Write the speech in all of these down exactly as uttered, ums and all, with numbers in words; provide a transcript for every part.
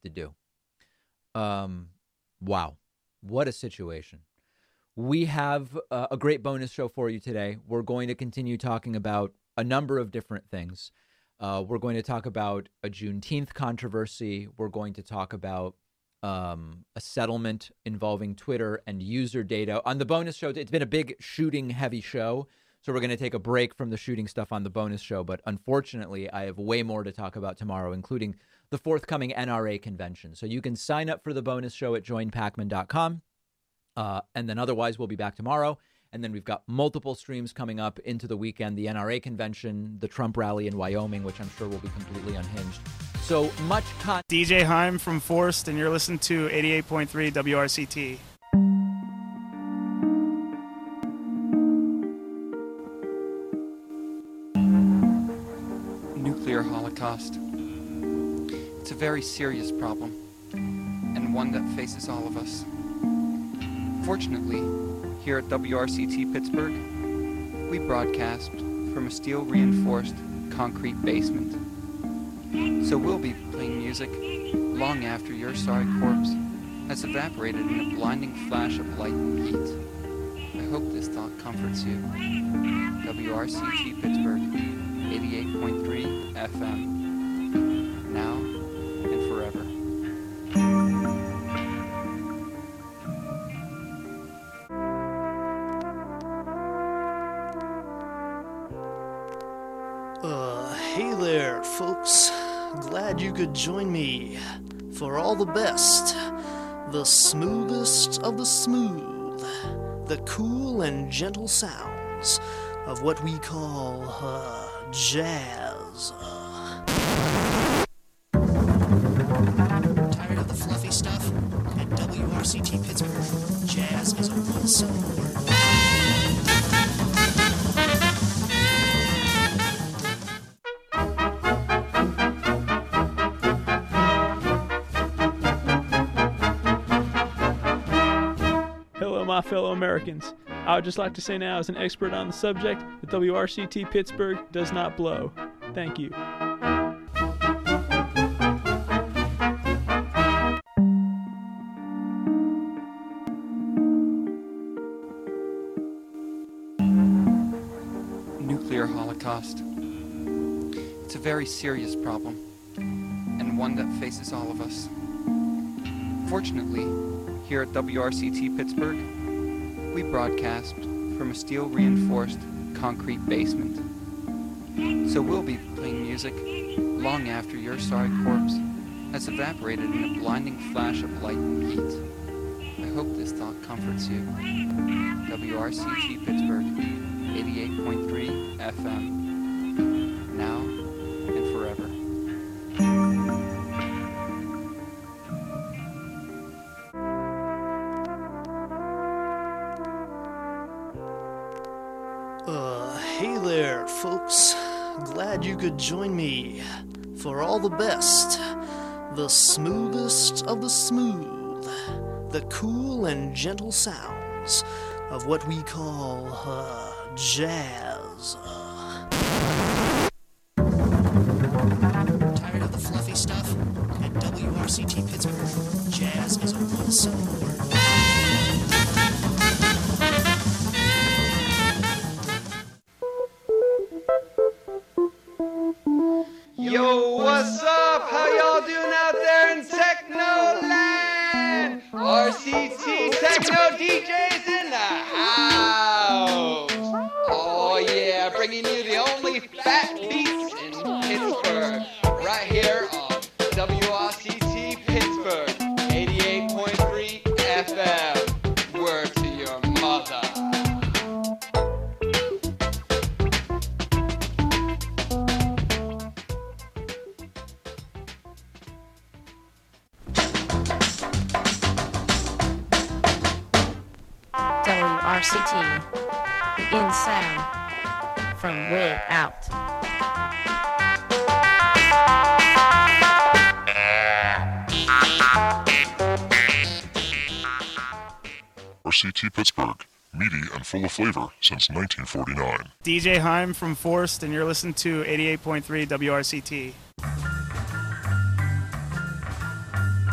to do. Um, wow. What a situation. We have uh, a great bonus show for you today. We're going to continue talking about a number of different things. Uh, we're going to talk about a Juneteenth controversy. We're going to talk about um, a settlement involving Twitter and user data. On the bonus show, it's been a big shooting-heavy show, so we're going to take a break from the shooting stuff on the bonus show. But unfortunately, I have way more to talk about tomorrow, including the forthcoming N R A convention. So you can sign up for the bonus show at join pacman dot com. Uh, and then otherwise, we'll be back tomorrow. And then we've got multiple streams coming up into the weekend, the N R A convention, the Trump rally in Wyoming, which I'm sure will be completely unhinged. So much content. D J Heim from Forced, and you're listening to eighty-eight point three W R C T. Nuclear holocaust. It's a very serious problem, and one that faces all of us. Fortunately, here at W R C T Pittsburgh, we broadcast from a steel-reinforced concrete basement. So we'll be playing music long after your sorry corpse has evaporated in a blinding flash of light and heat. I hope this thought comforts you. W R C T Pittsburgh, eighty-eight point three F M. Now and forever. Uh, hey there, folks. Glad you could join me for all the best, the smoothest of the smooth, the cool and gentle sounds of what we call, uh, jazz. Uh. Tired of the fluffy stuff? At W R C T Pittsburgh, jazz is a one-syllable word. My fellow Americans, I would just like to say now, as an expert on the subject, that W R C T Pittsburgh does not blow. Thank you. Nuclear holocaust. It's a very serious problem, and one that faces all of us. Fortunately, here at W R C T Pittsburgh, we broadcast from a steel-reinforced concrete basement. So we'll be playing music long after your sorry corpse has evaporated in a blinding flash of light and heat. I hope this thought comforts you. W R C T Pittsburgh, eighty-eight point three F M. Now and forever. Uh, hey there, folks. Glad you could join me for all the best, the smoothest of the smooth, the cool and gentle sounds of what we call, uh, jazz. Uh. Tired of the fluffy stuff? At W R C T Pittsburgh, jazz is a one-syllable word. Yo, what's up? How y'all doing out there in Technoland? R C T Techno D Js in the house. Oh yeah, bringing you the only fat beats in Pittsburgh. Right here on W R C T Pittsburgh, eighty-eight point three F M. Word to your mother. W R C T, the in sound from way out. R C T Pittsburgh, meaty and full of flavor since nineteen forty-nine. D J Heim from Forced, and you're listening to eighty-eight point three W R C T.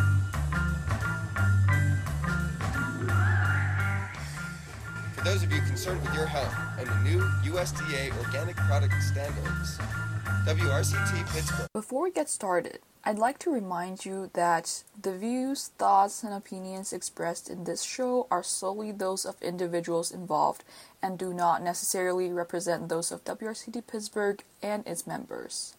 those of you concerned with your health and the new U S D A organic product standards. W R C T Pittsburgh. Before we get started, I'd like to remind you that the views, thoughts, and opinions expressed in this show are solely those of individuals involved and do not necessarily represent those of W R C T Pittsburgh and its members.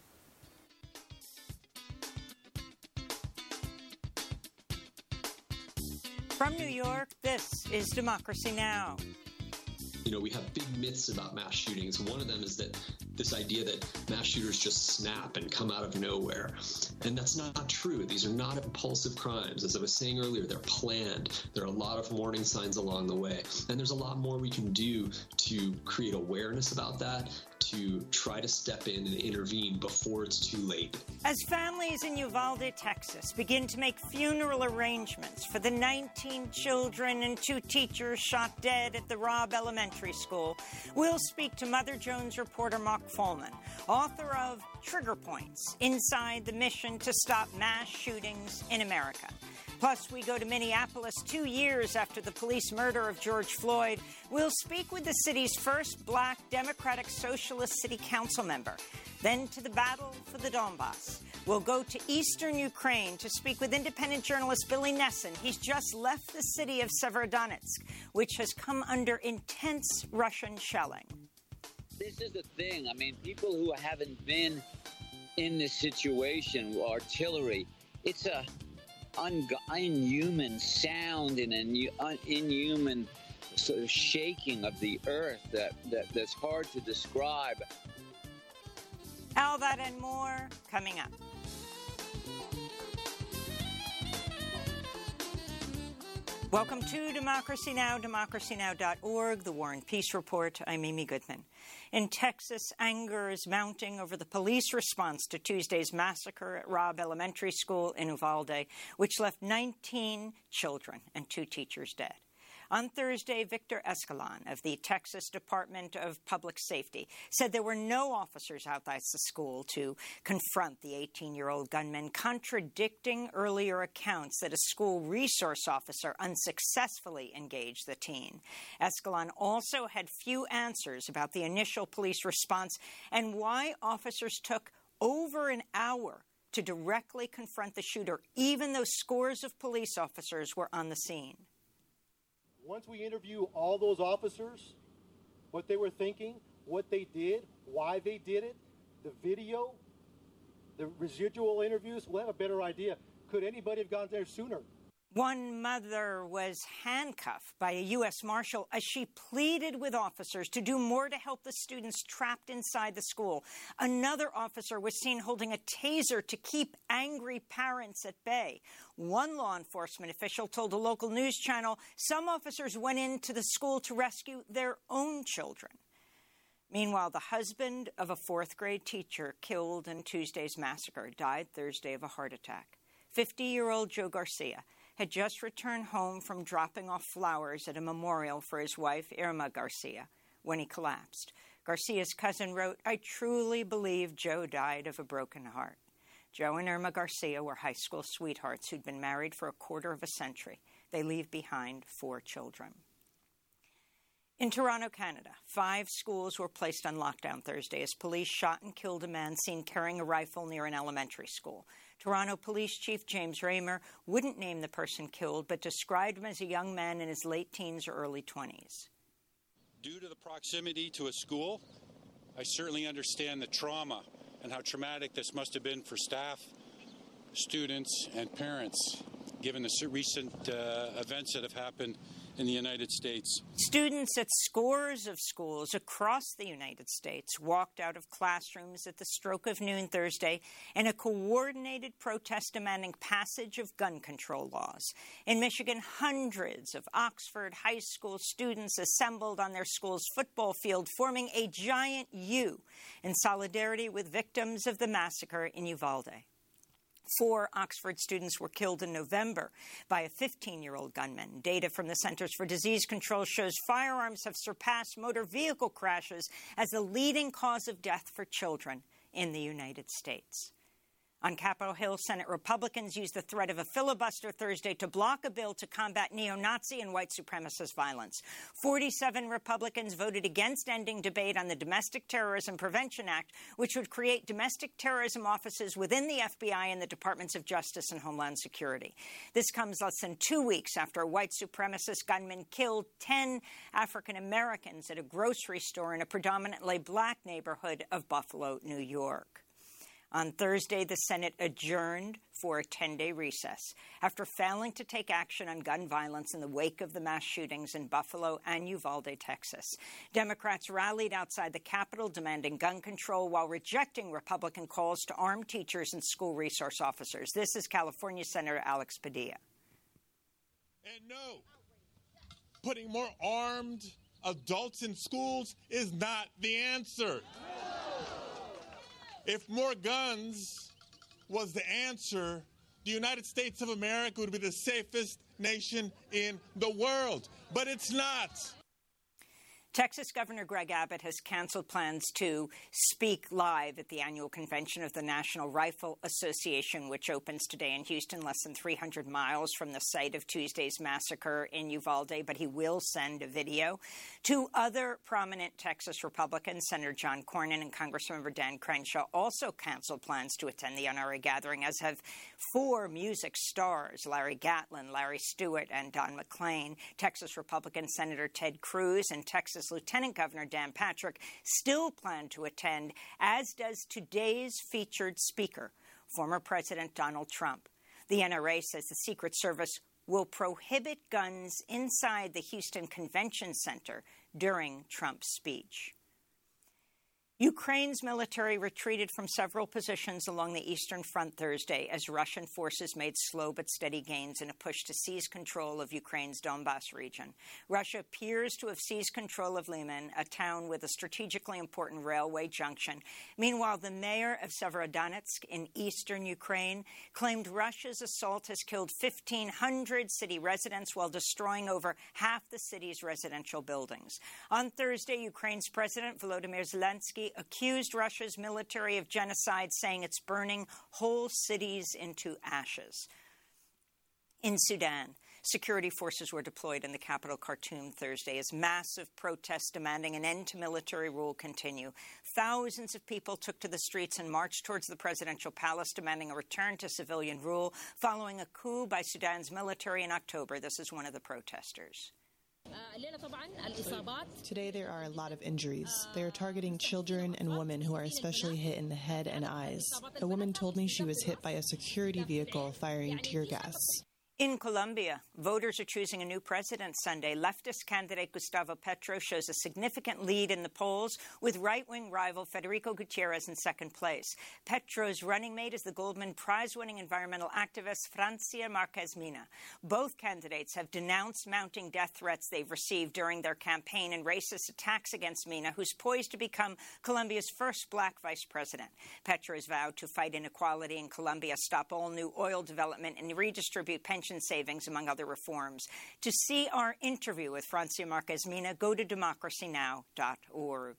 From New York, this is Democracy Now! You know, we have big myths about mass shootings. One of them is that this idea that mass shooters just snap and come out of nowhere. And that's not true. These are not impulsive crimes. As I was saying earlier, they're planned. There are a lot of warning signs along the way. And there's a lot more we can do to create awareness about that, to try to step in and intervene before it's too late. As families in Uvalde, Texas begin to make funeral arrangements for the nineteen children and two teachers shot dead at the Robb Elementary School, we'll speak to Mother Jones reporter Mark Follman, author of Trigger Points, Inside the Mission to Stop Mass Shootings in America. Plus, we go to Minneapolis two years after the police murder of George Floyd. We'll speak with the city's first black Democratic Socialist City Council member. Then to the battle for the Donbass. We'll go to eastern Ukraine to speak with independent journalist Billy Nesson. He's just left the city of Severodonetsk, which has come under intense Russian shelling. This is the thing. I mean, people who haven't been in this situation, artillery, it's a un- inhuman sound and an un- inhuman sort of shaking of the earth that, that that's hard to describe. All that and more coming up. Welcome to Democracy Now!, democracy now dot org, the War and Peace Report. I'm Amy Goodman. In Texas, anger is mounting over the police response to Tuesday's massacre at Robb Elementary School in Uvalde, which left nineteen children and two teachers dead. On Thursday, Victor Escalon of the Texas Department of Public Safety said there were no officers outside the school to confront the eighteen-year-old gunman, contradicting earlier accounts that a school resource officer unsuccessfully engaged the teen. Escalon also had few answers about the initial police response and why officers took over an hour to directly confront the shooter, even though scores of police officers were on the scene. Once we interview all those officers, what they were thinking, what they did, why they did it, the video, the residual interviews, we'll have a better idea. Could anybody have gone there sooner? One mother was handcuffed by a U S Marshal as she pleaded with officers to do more to help the students trapped inside the school. Another officer was seen holding a taser to keep angry parents at bay. One law enforcement official told a local news channel some officers went into the school to rescue their own children. Meanwhile, the husband of a fourth-grade teacher killed in Tuesday's massacre died Thursday of a heart attack. fifty-year-old Joe Garcia had just returned home from dropping off flowers at a memorial for his wife, Irma Garcia, when he collapsed. Garcia's cousin wrote, "I truly believe Joe died of a broken heart." Joe and Irma Garcia were high school sweethearts who'd been married for a quarter of a century. They leave behind four children. In Toronto, Canada, five schools were placed on lockdown Thursday as police shot and killed a man seen carrying a rifle near an elementary school. Toronto Police Chief James Raymer wouldn't name the person killed, but described him as a young man in his late teens or early twenties. Due to the proximity to a school, I certainly understand the trauma and how traumatic this must have been for staff, students, and parents, given the recent uh, events that have happened in the United States. Students at scores of schools across the United States walked out of classrooms at the stroke of noon Thursday in a coordinated protest demanding passage of gun control laws. In Michigan, hundreds of Oxford high school students assembled on their school's football field, forming a giant U in solidarity with victims of the massacre in Uvalde. Four Oxford students were killed in November by a fifteen-year-old gunman. Data from the Centers for Disease Control shows firearms have surpassed motor vehicle crashes as the leading cause of death for children in the United States. On Capitol Hill, Senate Republicans used the threat of a filibuster Thursday to block a bill to combat neo-Nazi and white supremacist violence. forty-seven Republicans voted against ending debate on the Domestic Terrorism Prevention Act, which would create domestic terrorism offices within the F B I and the Departments of Justice and Homeland Security. This comes less than two weeks after a white supremacist gunman killed ten African Americans at a grocery store in a predominantly black neighborhood of Buffalo, New York. On Thursday, the Senate adjourned for a ten-day recess after failing to take action on gun violence in the wake of the mass shootings in Buffalo and Uvalde, Texas. Democrats rallied outside the Capitol demanding gun control while rejecting Republican calls to arm teachers and school resource officers. This is California Senator Alex Padilla. And no, putting more armed adults in schools is not the answer. If more guns was the answer, the United States of America would be the safest nation in the world. But it's not. Texas Governor Greg Abbott has canceled plans to speak live at the annual convention of the National Rifle Association, which opens today in Houston, less than three hundred miles from the site of Tuesday's massacre in Uvalde, but he will send a video. Two other prominent Texas Republicans, Senator John Cornyn and Congressmember Dan Crenshaw, also canceled plans to attend the N R A gathering, as have four music stars, Larry Gatlin, Larry Stewart, and Don McLean. Texas Republican Senator Ted Cruz and Texas Lieutenant Governor Dan Patrick still plan to attend, as does today's featured speaker, former President Donald Trump. The N R A says the Secret Service will prohibit guns inside the Houston Convention Center during Trump's speech. Ukraine's military retreated from several positions along the Eastern Front Thursday as Russian forces made slow but steady gains in a push to seize control of Ukraine's Donbas region. Russia appears to have seized control of Lyman, a town with a strategically important railway junction. Meanwhile, the mayor of Severodonetsk in eastern Ukraine claimed Russia's assault has killed fifteen hundred city residents while destroying over half the city's residential buildings. On Thursday, Ukraine's President Volodymyr Zelensky accused Russia's military of genocide, saying it's burning whole cities into ashes. In Sudan, security forces were deployed in the capital Khartoum Thursday as massive protests demanding an end to military rule continue. Thousands of people took to the streets and marched towards the presidential palace, demanding a return to civilian rule following a coup by Sudan's military in October. This is one of the protesters. Today there are a lot of injuries. They are targeting children and women who are especially hit in the head and eyes. A woman told me she was hit by a security vehicle firing tear gas. In Colombia, voters are choosing a new president Sunday. Leftist candidate Gustavo Petro shows a significant lead in the polls, with right-wing rival Federico Gutierrez in second place. Petro's running mate is the Goldman Prize-winning environmental activist Francia Marquez Mina. Both candidates have denounced mounting death threats they've received during their campaign and racist attacks against Mina, who's poised to become Colombia's first black vice president. Petro has vowed to fight inequality in Colombia, stop all new oil development, and redistribute pension savings, among other reforms. To see our interview with Francia Marquez Mina, go to democracy now dot org.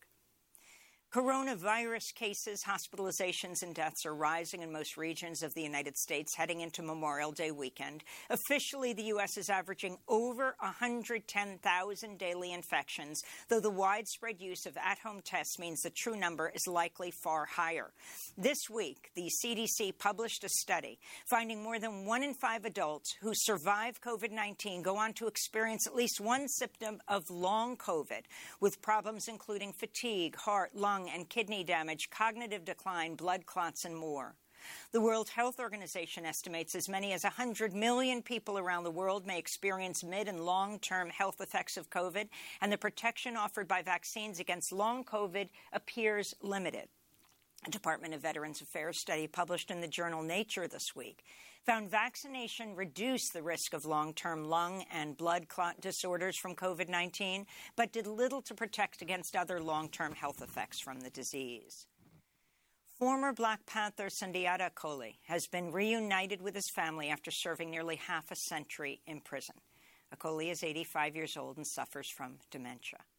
Coronavirus cases, hospitalizations, and deaths are rising in most regions of the United States heading into Memorial Day weekend. Officially, the U S is averaging over one hundred ten thousand daily infections, though the widespread use of at-home tests means the true number is likely far higher. This week, the C D C published a study finding more than one in five adults who survive COVID nineteen go on to experience at least one symptom of long COVID, with problems including fatigue, heart, lung, and kidney damage, cognitive decline, blood clots, and more. The World Health Organization estimates as many as one hundred million people around the world may experience mid- and long-term health effects of COVID, and the protection offered by vaccines against long COVID appears limited. A Department of Veterans Affairs study published in the journal Nature this week found vaccination reduced the risk of long-term lung and blood clot disorders from COVID nineteen, but did little to protect against other long-term health effects from the disease. Former Black Panther Sundiata Acoli has been reunited with his family after serving nearly half a century in prison. Acoli is eighty-five years old and suffers from dementia.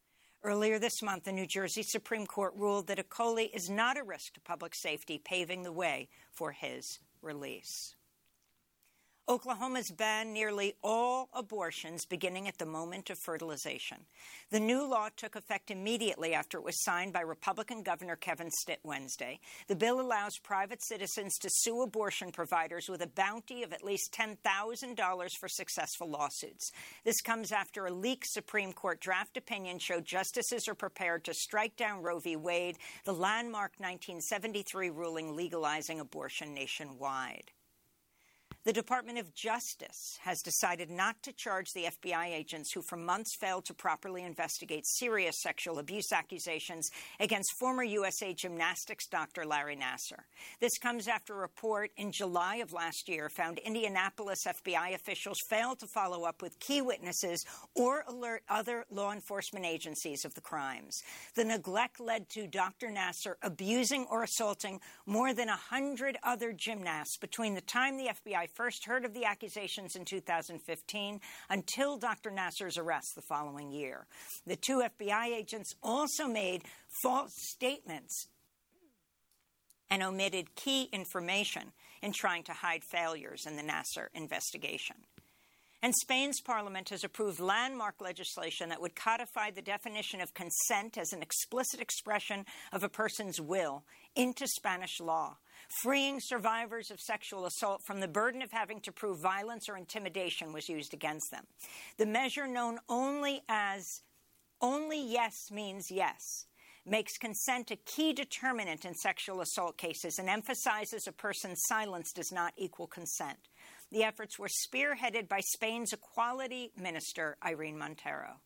Earlier this month, the New Jersey Supreme Court ruled that Okoli is not a risk to public safety, paving the way for his release. Oklahoma's banned nearly all abortions beginning at the moment of fertilization. The new law took effect immediately after it was signed by Republican Governor Kevin Stitt Wednesday. The bill allows private citizens to sue abortion providers with a bounty of at least ten thousand dollars for successful lawsuits. This comes after a leaked Supreme Court draft opinion showed justices are prepared to strike down Roe v. Wade, the landmark nineteen seventy-three ruling legalizing abortion nationwide. The Department of Justice has decided not to charge the F B I agents who for months failed to properly investigate serious sexual abuse accusations against former U S A gymnastics doctor Larry Nassar. This comes after a report in July of last year found Indianapolis F B I officials failed to follow up with key witnesses or alert other law enforcement agencies of the crimes. The neglect led to Doctor Nassar abusing or assaulting more than one hundred other gymnasts between the time the F B I first heard of the accusations in two thousand fifteen until Doctor Nassar's arrest the following year. The two F B I agents also made false statements and omitted key information in trying to hide failures in the Nassar investigation. And Spain's parliament has approved landmark legislation that would codify the definition of consent as an explicit expression of a person's will into Spanish law, freeing survivors of sexual assault from the burden of having to prove violence or intimidation was used against them. The measure, known only as "only yes means yes," makes consent a key determinant in sexual assault cases and emphasizes a person's silence does not equal consent. The efforts were spearheaded by Spain's Equality Minister, Irene Montero.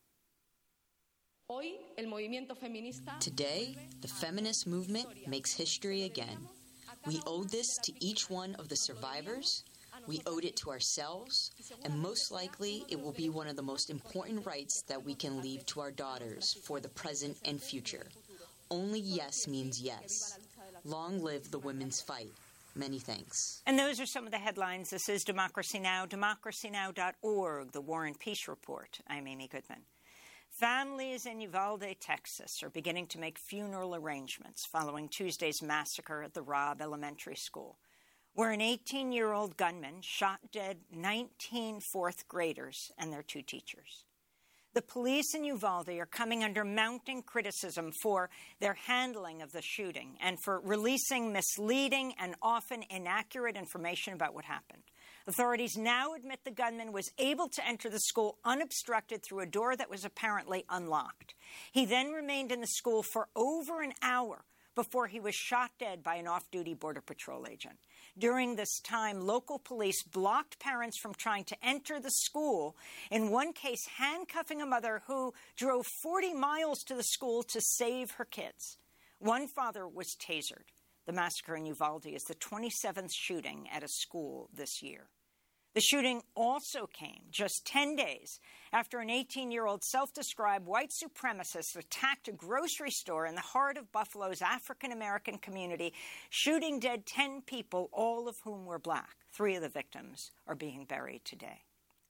Today, the feminist movement makes history again. We owe this to each one of the survivors, we owed it to ourselves, and most likely it will be one of the most important rights that we can leave to our daughters for the present and future. Only yes means yes. Long live the women's fight. Many thanks. And those are some of the headlines. This is Democracy Now!, democracy now dot org, the War and Peace Report. I'm Amy Goodman. Families in Uvalde, Texas, are beginning to make funeral arrangements following Tuesday's massacre at the Robb Elementary School, where an eighteen-year-old gunman shot dead nineteen fourth graders and their two teachers. The police in Uvalde are coming under mounting criticism for their handling of the shooting and for releasing misleading and often inaccurate information about what happened. Authorities now admit the gunman was able to enter the school unobstructed through a door that was apparently unlocked. He then remained in the school for over an hour before he was shot dead by an off-duty Border Patrol agent. During this time, local police blocked parents from trying to enter the school, in one case handcuffing a mother who drove forty miles to the school to save her kids. One father was tasered. The massacre in Uvalde is the twenty-seventh shooting at a school this year. The shooting also came just ten days after an eighteen-year-old self-described white supremacist attacked a grocery store in the heart of Buffalo's African-American community, shooting dead ten people, all of whom were black. Three of the victims are being buried today.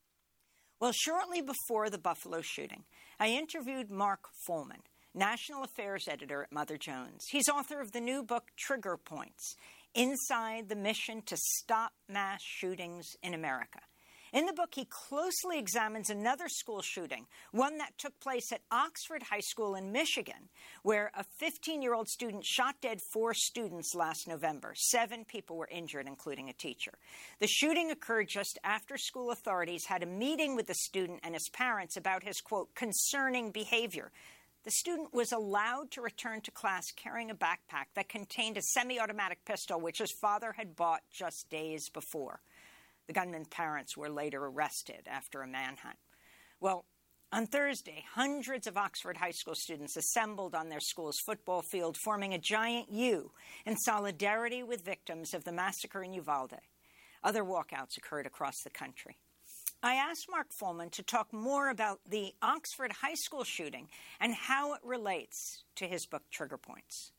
Well, shortly before the Buffalo shooting, I interviewed Mark Follman, National Affairs Editor at Mother Jones. He's author of the new book, Trigger Points: Inside the Mission to Stop Mass Shootings in America. In the book, he closely examines another school shooting, one that took place at Oxford High School in Michigan, where a fifteen-year-old student shot dead four students last November. Seven people were injured, including a teacher. The shooting occurred just after school authorities had a meeting with the student and his parents about his, quote, concerning behavior. The student was allowed to return to class carrying a backpack that contained a semi-automatic pistol, which his father had bought just days before. The gunman's parents were later arrested after a manhunt. Well, on Thursday, hundreds of Oxford High School students assembled on their school's football field, forming a giant U in solidarity with victims of the massacre in Uvalde. Other walkouts occurred across the country. I asked Mark Follman to talk more about the Oxford High School shooting and how it relates to his book, Trigger Points.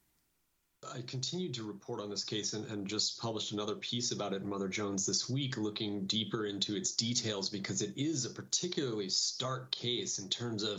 I continued to report on this case and, and just published another piece about it in Mother Jones this week, looking deeper into its details because it is a particularly stark case in terms of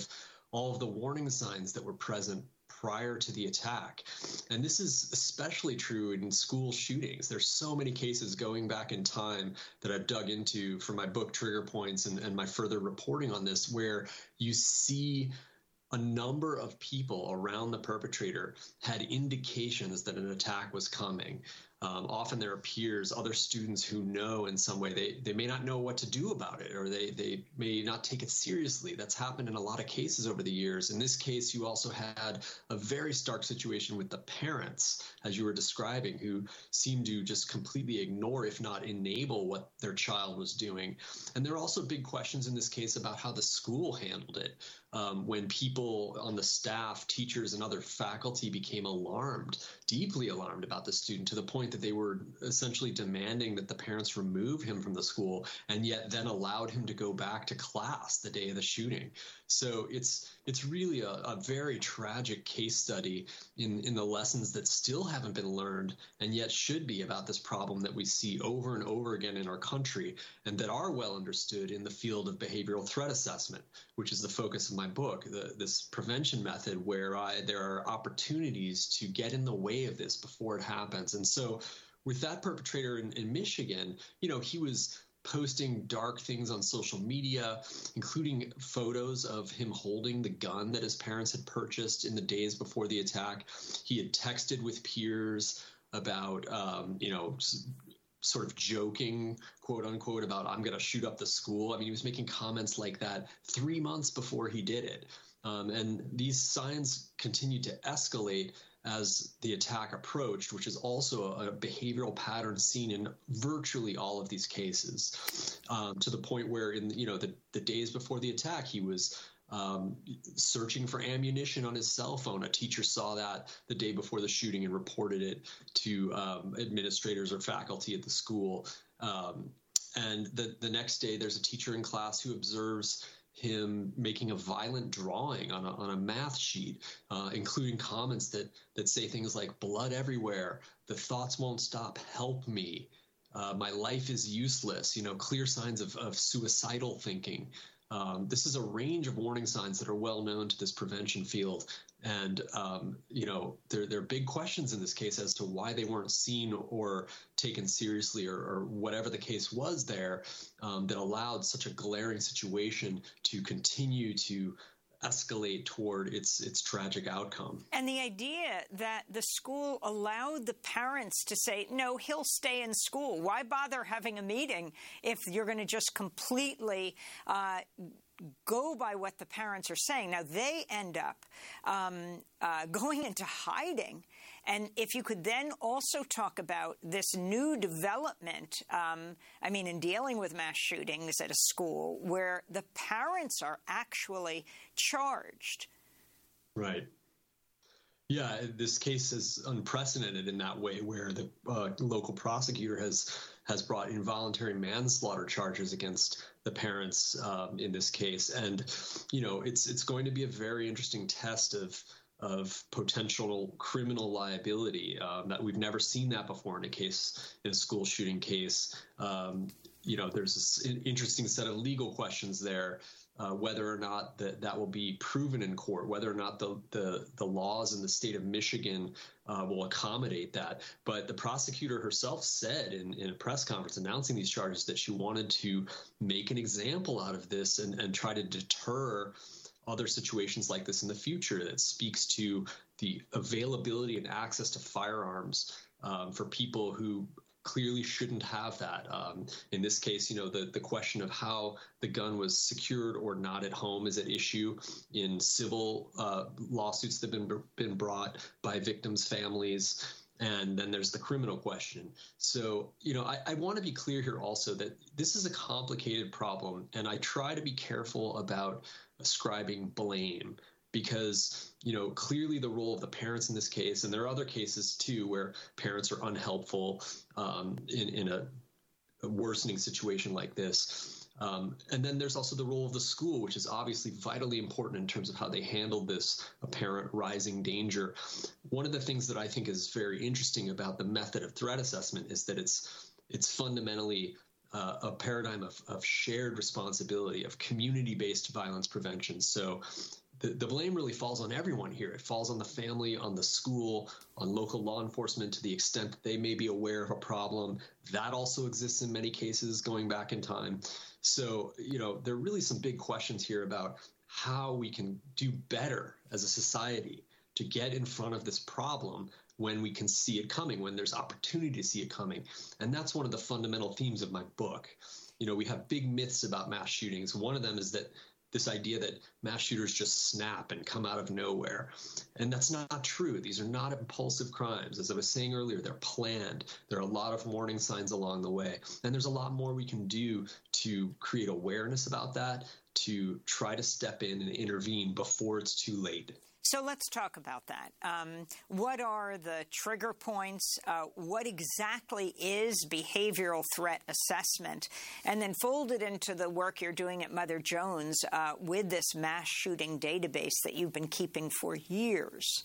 all of the warning signs that were present prior to the attack. And this is especially true in school shootings. There's so many cases going back in time that I've dug into for my book, Trigger Points, and, and my further reporting on this, where you see a number of people around the perpetrator had indications that an attack was coming. Um, often there are peers, other students who know in some way. They they may not know what to do about it, or they, they may not take it seriously. That's happened in a lot of cases over the years. In this case, you also had a very stark situation with the parents, as you were describing, who seemed to just completely ignore, if not enable, what their child was doing. And there are also big questions in this case about how the school handled it. Um, when people on the staff, teachers, and other faculty became alarmed, deeply alarmed about the student, to the point that they were essentially demanding that the parents remove him from the school, and yet then allowed him to go back to class the day of the shooting. So it's it's really a, a very tragic case study in, in the lessons that still haven't been learned and yet should be about this problem that we see over and over again in our country, and that are well understood in the field of behavioral threat assessment, which is the focus of my book, the, this prevention method where I, there are opportunities to get in the way of this before it happens. And so with that perpetrator in, in Michigan, you know, he was posting dark things on social media, including photos of him holding the gun that his parents had purchased in the days before the attack. He had texted with peers about, um, you know, sort of joking, quote unquote, about I'm going to shoot up the school. I mean, he was making comments like that three months before he did it. Um, and these signs continued to escalate as the attack approached, which is also a behavioral pattern seen in virtually all of these cases, um, to the point where in, you know, the, the days before the attack, he was Um, searching for ammunition on his cell phone. A teacher saw that the day before the shooting and reported it to um, administrators or faculty at the school. Um, and the, the next day, there's a teacher in class who observes him making a violent drawing on a, on a math sheet, uh, including comments that, that say things like blood everywhere, the thoughts won't stop, help me, uh, my life is useless, you know, clear signs of, of suicidal thinking. Um, this is a range of warning signs that are well known to this prevention field. And, um, you know, there, there are big questions in this case as to why they weren't seen or taken seriously, or, or whatever the case was there, um, that allowed such a glaring situation to continue to escalate toward its its tragic outcome. And the idea that the school allowed the parents to say, no, he'll stay in school. Why bother having a meeting if you're going to just completely uh, go by what the parents are saying? Now, they end up um, uh, going into hiding. And if you could then also talk about this new development, um, I mean, in dealing with mass shootings at a school where the parents are actually charged. Right. Yeah, this case is unprecedented in that way, where the uh, local prosecutor has has brought involuntary manslaughter charges against the parents um, in this case. And, you know, it's it's going to be a very interesting test of of potential criminal liability um, that we've never seen that before in a case, in a school shooting case. Um, you know, there's this interesting set of legal questions there, uh, whether or not that, that will be proven in court, whether or not the, the, the laws in the state of Michigan uh, will accommodate that. But the prosecutor herself said in, in a press conference announcing these charges that she wanted to make an example out of this and, and try to deter other situations like this in the future. That speaks to the availability and access to firearms um, for people who clearly shouldn't have that. Um, in this case, you know, the, the question of how the gun was secured or not at home is at issue in civil uh, lawsuits that have been, been brought by victims' families. And then there's the criminal question. So, you know, I, I want to be clear here also that this is a complicated problem, and I try to be careful about ascribing blame because, you know, clearly the role of the parents in this case, and there are other cases too where parents are unhelpful um, in, in a, a worsening situation like this. Um, and then there's also the role of the school, which is obviously vitally important in terms of how they handled this apparent rising danger. One of the things that I think is very interesting about the method of threat assessment is that it's it's fundamentally uh, a paradigm of, of shared responsibility, of community-based violence prevention. So the, the blame really falls on everyone here. It falls on the family, on the school, on local law enforcement to the extent that they may be aware of a problem. That also exists in many cases going back in time. So, you know, there are really some big questions here about how we can do better as a society to get in front of this problem when we can see it coming, when there's opportunity to see it coming. And that's one of the fundamental themes of my book. You know, we have big myths about mass shootings. One of them is that this idea that mass shooters just snap and come out of nowhere. And that's not true. These are not impulsive crimes. As I was saying earlier, they're planned. There are a lot of warning signs along the way. And there's a lot more we can do to create awareness about that, to try to step in and intervene before it's too late. So let's talk about that. Um, what are the trigger points? Uh, what exactly is behavioral threat assessment? And then fold it into the work you're doing at Mother Jones uh, with this mass shooting database that you've been keeping for years.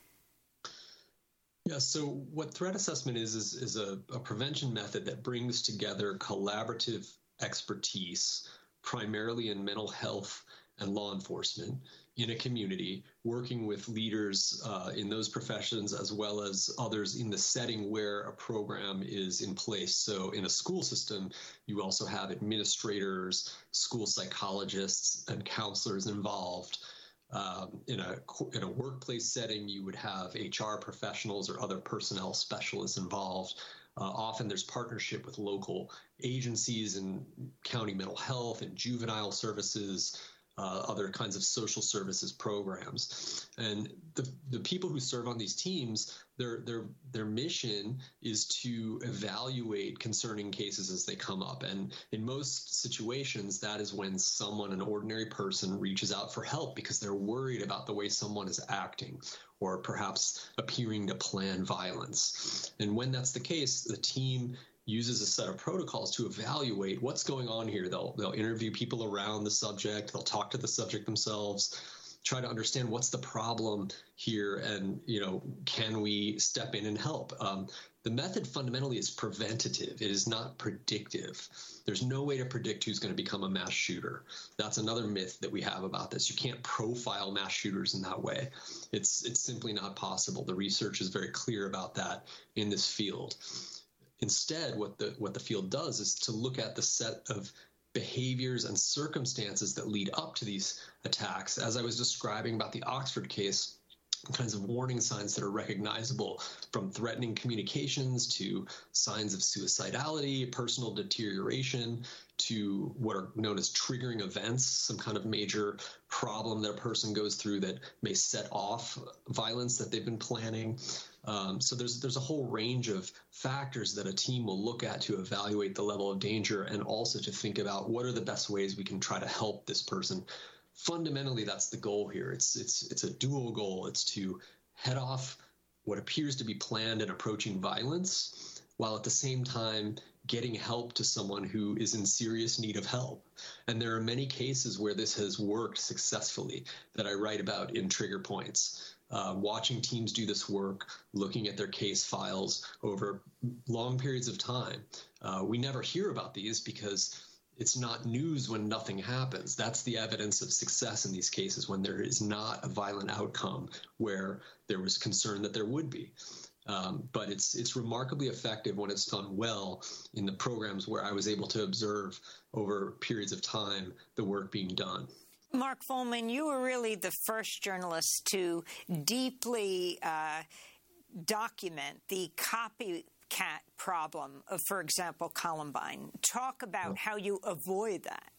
Yeah, so what threat assessment is, is, is a, a prevention method that brings together collaborative expertise, primarily in mental health and law enforcement, in a community, working with leaders uh, in those professions as well as others in the setting where a program is in place. So in a school system, you also have administrators, school psychologists, and counselors involved. Um, in a in a workplace setting, you would have H R professionals or other personnel specialists involved. Uh, often there's partnership with local agencies and county mental health and juvenile services, Uh, other kinds of social services programs. And the the people who serve on these teams, their their their mission is to evaluate concerning cases as they come up. And in most situations, that is when someone, an ordinary person, reaches out for help because they're worried about the way someone is acting or perhaps appearing to plan violence. And when that's the case, the team uses a set of protocols to evaluate what's going on here. They'll they'll interview people around the subject. They'll talk to the subject themselves, try to understand what's the problem here, and you know, can we step in and help? Um, the method fundamentally is preventative. It is not predictive. There's no way to predict who's going to become a mass shooter. That's another myth that we have about this. You can't profile mass shooters in that way. It's it's simply not possible. The research is very clear about that in this field. Instead, what the what the field does is to look at the set of behaviors and circumstances that lead up to these attacks. As I was describing about the Oxford case, kinds of warning signs that are recognizable, from threatening communications to signs of suicidality, personal deterioration, to what are known as triggering events, some kind of major problem that a person goes through that may set off violence that they've been planning. Um, so there's there's a whole range of factors that a team will look at to evaluate the level of danger, and also to think about what are the best ways we can try to help this person. Fundamentally, that's the goal here. It's it's it's a dual goal. It's to head off what appears to be planned and approaching violence, while at the same time getting help to someone who is in serious need of help. And there are many cases where this has worked successfully that I write about in Trigger Points. Uh, watching teams do this work, looking at their case files over long periods of time. Uh, we never hear about these because it's not news when nothing happens. That's the evidence of success in these cases, when there is not a violent outcome where there was concern that there would be. Um, but it's it's remarkably effective when it's done well in the programs where I was able to observe over periods of time the work being done. Mark Fullman, you were really the first journalist to deeply uh, document the copycat problem of, for example, Columbine. Talk about how you avoid that.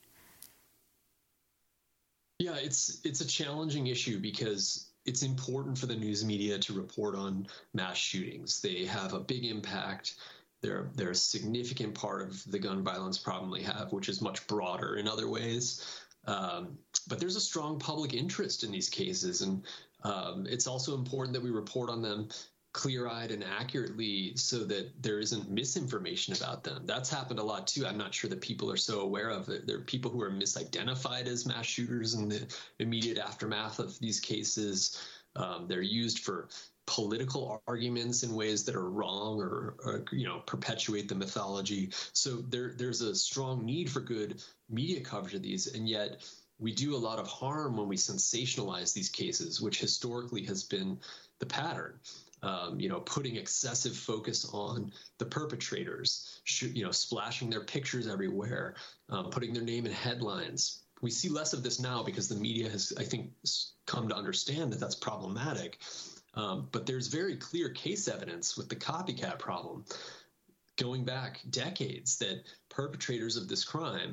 Yeah, it's it's a challenging issue because it's important for the news media to report on mass shootings. They have a big impact. They're, they're a significant part of the gun violence problem we have, which is much broader in other ways. Um, but there's a strong public interest in these cases, and um, it's also important that we report on them clear-eyed and accurately so that there isn't misinformation about them. That's happened a lot, too. I'm not sure that people are so aware of it. There are people who are misidentified as mass shooters in the immediate aftermath of these cases. Um, they're used for political arguments in ways that are wrong, or, or you know, perpetuate the mythology. So there, there's a strong need for good media coverage of these, and yet we do a lot of harm when we sensationalize these cases, which historically has been the pattern. Um, you know, putting excessive focus on the perpetrators, sh- you know, splashing their pictures everywhere, um, putting their name in headlines. We see less of this now because the media has, I think, come to understand that that's problematic. Um, but there's very clear case evidence with the copycat problem going back decades that perpetrators of this crime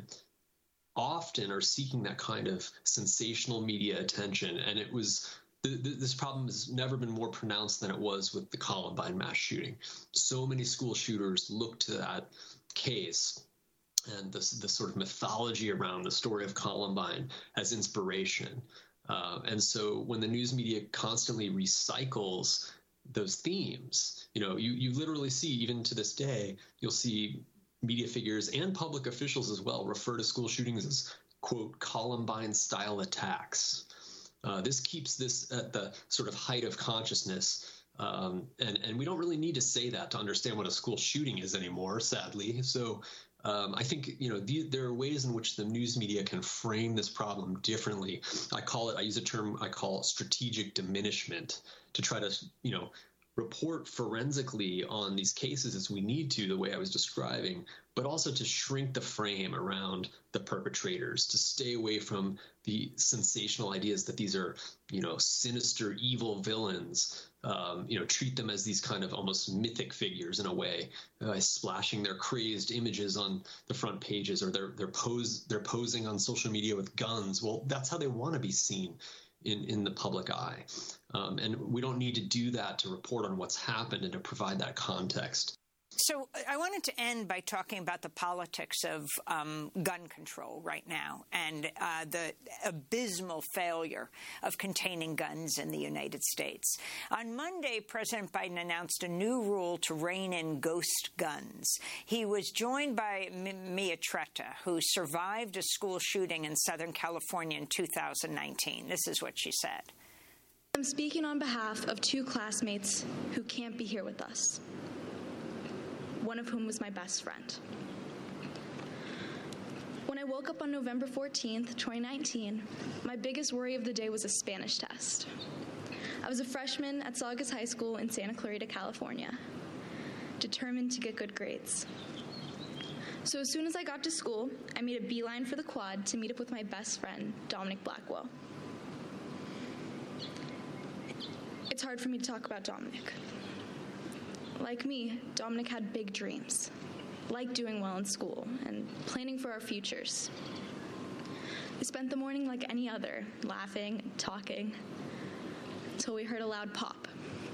often are seeking that kind of sensational media attention. And it was this problem has never been more pronounced than it was with the Columbine mass shooting. So many school shooters look to that case and the, the sort of mythology around the story of Columbine as inspiration. Uh, and so when the news media constantly recycles those themes, you know, you, you literally see, even to this day, you'll see media figures and public officials as well refer to school shootings as, quote, Columbine-style attacks. Uh, this keeps this at the sort of height of consciousness, um, and, and we don't really need to say that to understand what a school shooting is anymore, sadly. So um, I think, you know, the, there are ways in which the news media can frame this problem differently. I call it, I use a term I call strategic diminishment to try to, you know, report forensically on these cases as we need to, the way I was describing, but also to shrink the frame around the perpetrators, to stay away from the sensational ideas that these are, you know, sinister, evil villains, um, you know, treat them as these kind of almost mythic figures in a way, uh, splashing their crazed images on the front pages, or they're, they're, pose, they're posing on social media with guns. Well, that's how they want to be seen in, in the public eye. Um, and we don't need to do that to report on what's happened and to provide that context. So I wanted to end by talking about the politics of um, gun control right now and uh, the abysmal failure of containing guns in the United States. On Monday, President Biden announced a new rule to rein in ghost guns. He was joined by M- Mia Tretta, who survived a school shooting in Southern California in two thousand nineteen. This is what she said. I'm speaking on behalf of two classmates who can't be here with us, one of whom was my best friend. When I woke up on November fourteenth, twenty nineteen, my biggest worry of the day was a Spanish test. I was a freshman at Saugus High School in Santa Clarita, California, determined to get good grades. So as soon as I got to school, I made a beeline for the quad to meet up with my best friend, Dominic Blackwell. It's hard for me to talk about Dominic. Like me, Dominic had big dreams, liked doing well in school, and planning for our futures. We spent the morning like any other, laughing and talking, until we heard a loud pop.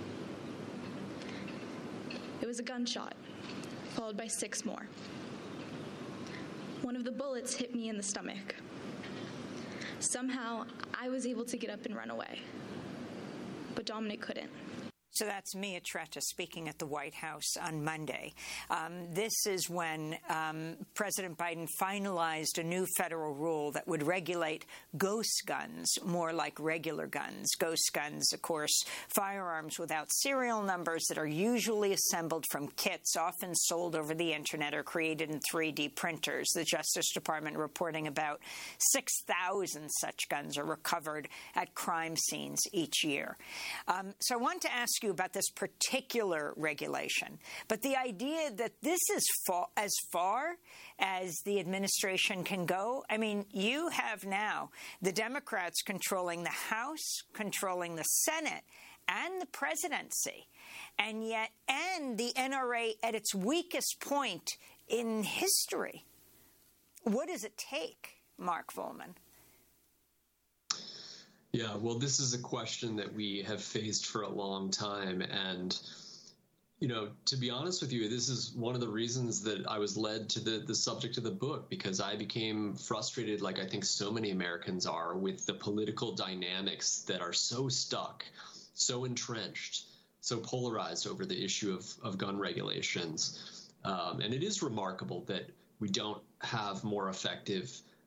It was a gunshot, followed by six more. One of the bullets hit me in the stomach. Somehow, I was able to get up and run away, but Dominic couldn't. So that's Mia Tretta speaking at the White House on Monday. Um, this is when um, President Biden finalized a new federal rule that would regulate ghost guns more like regular guns. Ghost guns, of course, firearms without serial numbers that are usually assembled from kits, often sold over the internet or created in three D printers. The Justice Department reporting about six thousand such guns are recovered at crime scenes each year. Um, so I want to ask you about this particular regulation, but the idea that this is fa- as far as the administration can go. I mean, you have now the Democrats controlling the House, controlling the Senate, and the presidency, and yet, and the N R A at its weakest point in history. What does it take, Mark Volman? Yeah, well, this is a question that we have faced for a long time. And, you know, to be honest with you, this is one of the reasons that I was led to the, the subject of the book, because I became frustrated, like I think so many Americans are, with the political dynamics that are so stuck, so entrenched, so polarized over the issue of, of gun regulations. Um, and it is remarkable that we don't have more effective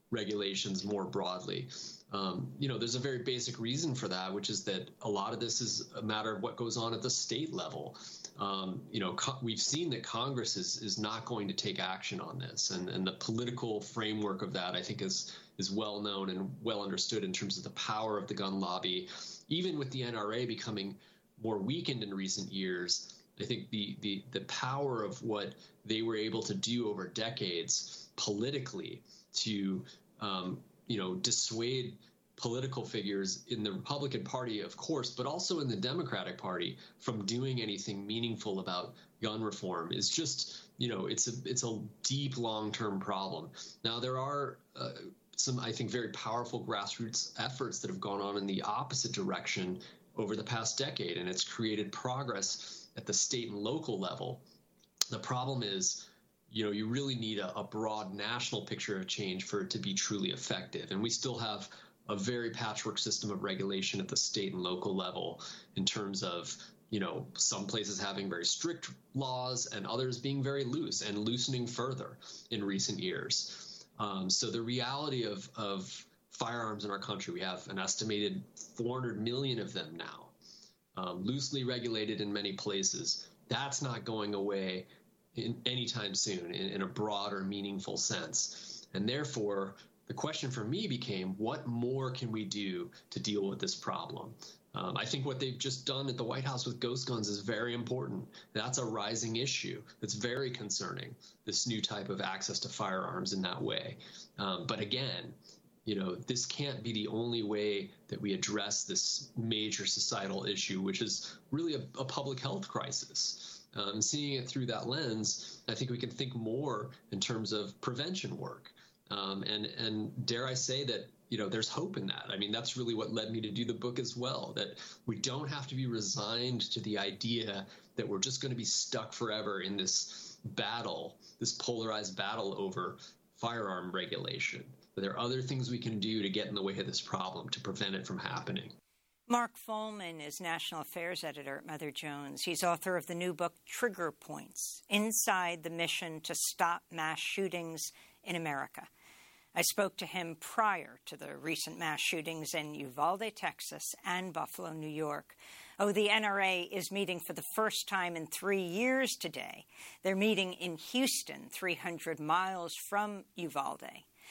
regulations more broadly. Um, you know, there's a very basic reason for that, which is that a lot of this is a matter of what goes on at the state level. Um, you know, co- we've seen that Congress is is not going to take action on this, and, and the political framework of that, I think, is is well known and well understood in terms of the power of the gun lobby. Even with the N R A becoming more weakened in recent years, I think the the the power of what they were able to do over decades politically to um, you know dissuade political figures in the Republican Party, of course, but also in the Democratic Party from doing anything meaningful about gun reform is just, you know, it's a it's a deep long-term problem. Now, there are uh, some, I think, very powerful grassroots efforts that have gone on in the opposite direction over the past decade, and it's created progress at the state and local level. The problem is, you know, you really need a, a broad national picture of change for it to be truly effective. And we still have a very patchwork system of regulation at the state and local level in terms of, you know, some places having very strict laws and others being very loose and loosening further in recent years. Um, so the reality of, of firearms in our country, we have an estimated four hundred million of them now, um, loosely regulated in many places. That's not going away in anytime soon in, in a broader, meaningful sense. And therefore, the question for me became, what more can we do to deal with this problem? Um, I think what they've just done at the White House with ghost guns is very important. That's a rising issue. That's very concerning, this new type of access to firearms in that way. Um, but again, you know, this can't be the only way that we address this major societal issue, which is really a, a public health crisis. Um, seeing it through that lens, I think we can think more in terms of prevention work. Um, and, and dare I say that, you know, there's hope in that. I mean, that's really what led me to do the book as well, that we don't have to be resigned to the idea that we're just going to be stuck forever in this battle, this polarized battle over firearm regulation. But there are other things we can do to get in the way of this problem, to prevent it from happening. Mark Follman is National Affairs Editor at Mother Jones. He's author of the new book, Trigger Points, Inside the Mission to Stop Mass Shootings in America. I spoke to him prior to the recent mass shootings in Uvalde, Texas, and Buffalo, New York. Oh, the N R A is meeting for the first time in three years today. They're meeting in Houston, three hundred miles from Uvalde.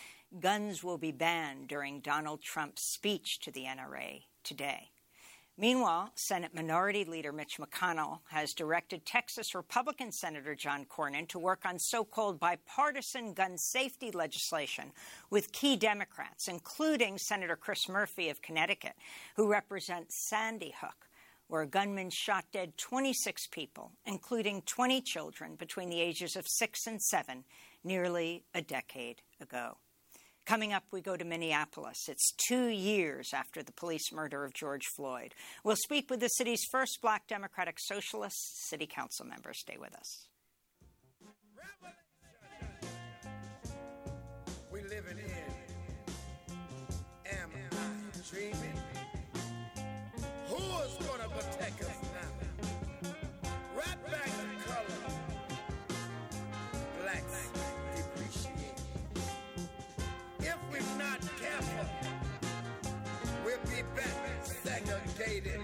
Guns will be banned during Donald Trump's speech to the N R A today. Meanwhile, Senate Minority Leader Mitch McConnell has directed Texas Republican Senator John Cornyn to work on so-called bipartisan gun safety legislation with key Democrats, including Senator Chris Murphy of Connecticut, who represents Sandy Hook, where a gunman shot dead twenty-six people, including twenty children between the ages of six and seven, nearly a decade ago. Coming up, we go to Minneapolis. It's two years after the police murder of George Floyd. We'll speak with the city's first black Democratic Socialist city council member. Stay with us. We living in, am I dreaming? Who is gonna protect us now? Right back to color. Blacks depreciate. If we're not careful, we'll be back segregated.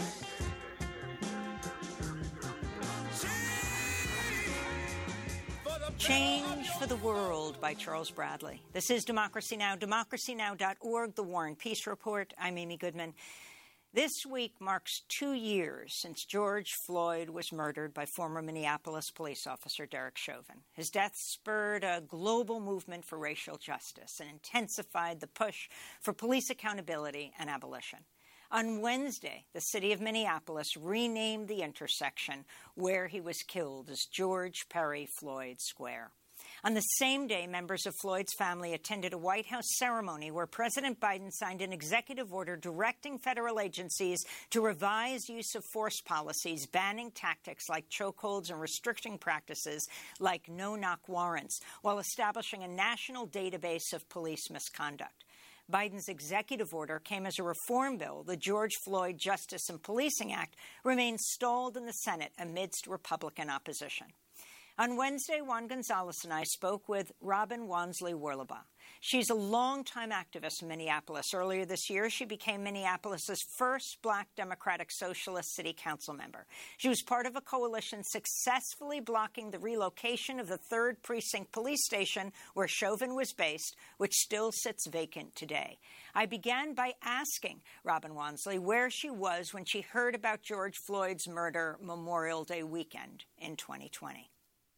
Change for the World by Charles Bradley. This is Democracy Now!, democracy now dot org, The War and Peace Report. I'm Amy Goodman. This week marks two years since George Floyd was murdered by former Minneapolis police officer Derek Chauvin. His death spurred a global movement for racial justice and intensified the push for police accountability and abolition. On Wednesday, the city of Minneapolis renamed the intersection where he was killed as George Perry Floyd Square. On the same day, members of Floyd's family attended a White House ceremony where President Biden signed an executive order directing federal agencies to revise use of force policies, banning tactics like chokeholds and restricting practices like no-knock warrants, while establishing a national database of police misconduct. Biden's executive order came as a reform bill. The George Floyd Justice and Policing Act remains stalled in the Senate amidst Republican opposition. On Wednesday, Juan Gonzalez and I spoke with Robin Wansley-Werlebach. She's a longtime activist in Minneapolis. Earlier this year, she became Minneapolis's first Black Democratic Socialist City Council member. She was part of a coalition successfully blocking the relocation of the third Precinct Police Station, where Chauvin was based, which still sits vacant today. I began by asking Robin Wansley where she was when she heard about George Floyd's murder Memorial Day weekend in twenty twenty.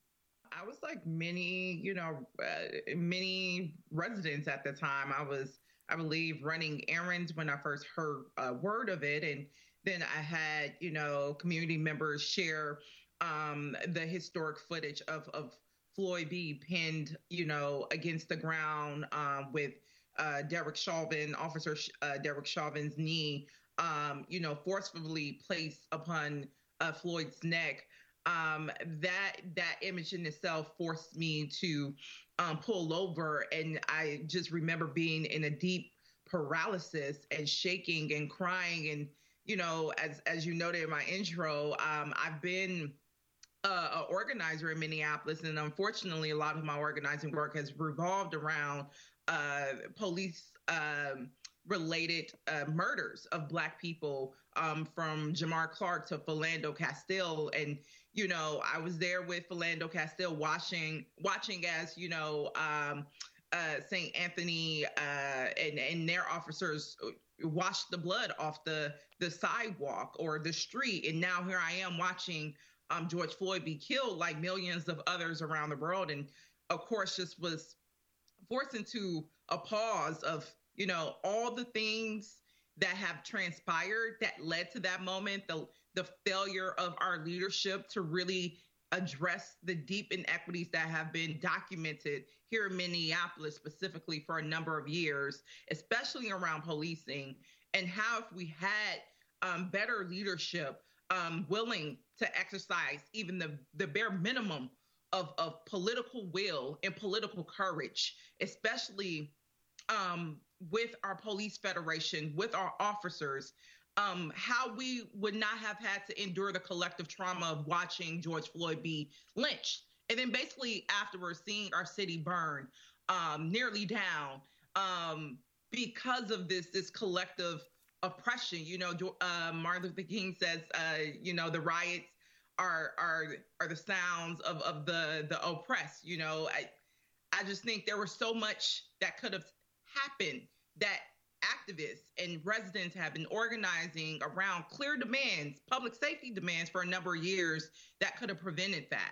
I was like many, you know, uh, many residents at the time. I was, I believe, running errands when I first heard uh, word of it. And then I had, you know, community members share um, the historic footage of, of Floyd being pinned, you know, against the ground um, with uh, Derek Chauvin, Officer uh, Derek Chauvin's knee, um, you know, forcefully placed upon uh, Floyd's neck. Um, that that image in itself forced me to um, pull over. And I just remember being in a deep paralysis and shaking and crying. And, you know, as, as you noted in my intro, um, I've been uh, an organizer in Minneapolis. And unfortunately, a lot of my organizing work has revolved around uh, police um, related uh, murders of Black people, um, from Jamar Clark to Philando Castile. And, you know, I was there with Philando Castile watching, watching as, you know, um, uh, Saint Anthony uh, and, and their officers washed the blood off the, the sidewalk or the street. And now here I am watching um, George Floyd be killed like millions of others around the world. And of course, just was forced into a pause of, you know, all the things that have transpired that led to that moment, the the failure of our leadership to really address the deep inequities that have been documented here in Minneapolis specifically for a number of years, especially around policing, and how if we had um, better leadership um, willing to exercise even the, the bare minimum of, of political will and political courage, especially um, with our police federation, with our officers, um, how we would not have had to endure the collective trauma of watching George Floyd be lynched. And then basically afterwards seeing our city burn um, nearly down um, because of this, this collective oppression. You know, uh, Martin Luther King says, uh, you know, the riots are are are the sounds of, of the, the oppressed. You know, I, I just think there was so much that could have happened that activists and residents have been organizing around clear demands, public safety demands for a number of years that could have prevented that.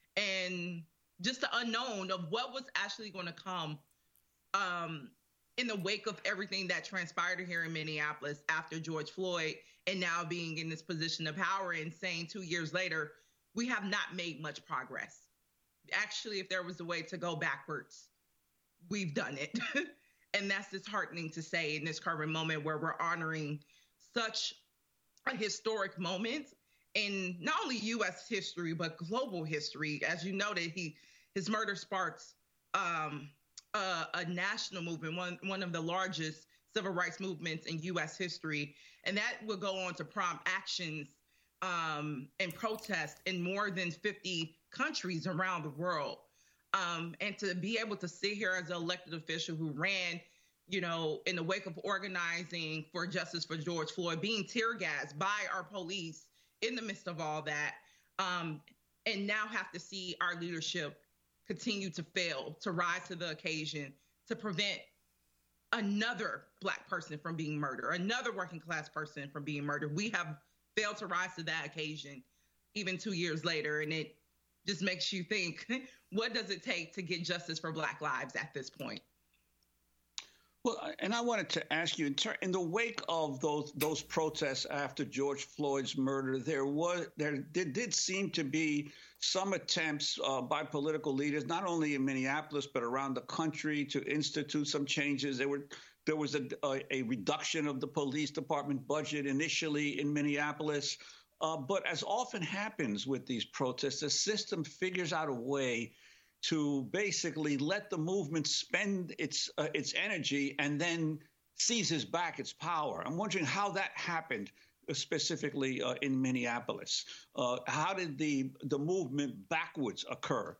And just the unknown of what was actually going to come um, in the wake of everything that transpired here in Minneapolis after George Floyd, and now being in this position of power and saying two years later, we have not made much progress. Actually, if there was a way to go backwards, we've done it. And that's disheartening to say in this current moment where we're honoring such a historic moment in not only U S history, but global history. As you noted, he his murder sparks um, a, a national movement, one, one of the largest civil rights movements in U S history. And that will go on to prompt actions um, and protests in more than fifty countries around the world. Um, and to be able to sit here as an elected official who ran, you know, in the wake of organizing for justice for George Floyd, being tear gassed by our police in the midst of all that, um, and now have to see our leadership continue to fail, to rise to the occasion, to prevent another Black person from being murdered, another working class person from being murdered. We have failed to rise to that occasion even two years later. And it just makes you think, what does it take to get justice for Black lives at this point? Well, and I wanted to ask you, in, ter- in the wake of those those protests after George Floyd's murder, there was there, there did seem to be some attempts uh, by political leaders, not only in Minneapolis but around the country, to institute some changes. There were there was a, a, a reduction of the police department budget initially in Minneapolis. Uh, but as often happens with these protests, the system figures out a way to basically let the movement spend its uh, its energy and then seizes back its power. I'm wondering how that happened. specifically uh, in Minneapolis. Uh, how did the the movement backwards occur?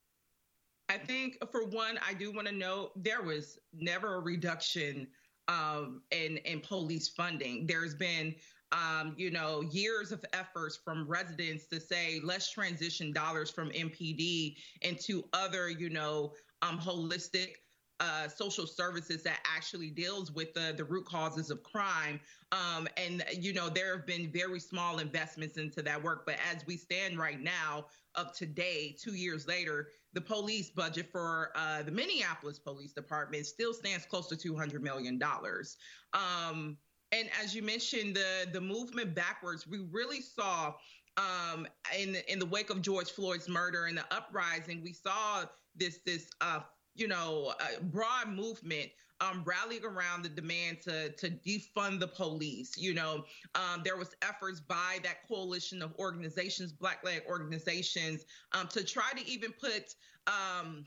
I think, for one, I do want to note there was never a reduction um, in in police funding. There's been, um, you know, years of efforts from residents to say let's transition dollars from M P D into other, you know, um, holistic Uh, social services that actually deals with the, the root causes of crime. Um, and, you know, there have been very small investments into that work. But as we stand right now, up today, two years later, the police budget for uh, the Minneapolis Police Department still stands close to two hundred million dollars. Um, and as you mentioned, the, the movement backwards, we really saw um, in, in the wake of George Floyd's murder and the uprising, we saw this, this uh, you know, a broad movement um, rallying around the demand to to defund the police. You know, um, there was efforts by that coalition of organizations, Black-led organizations, um, to try to even put um,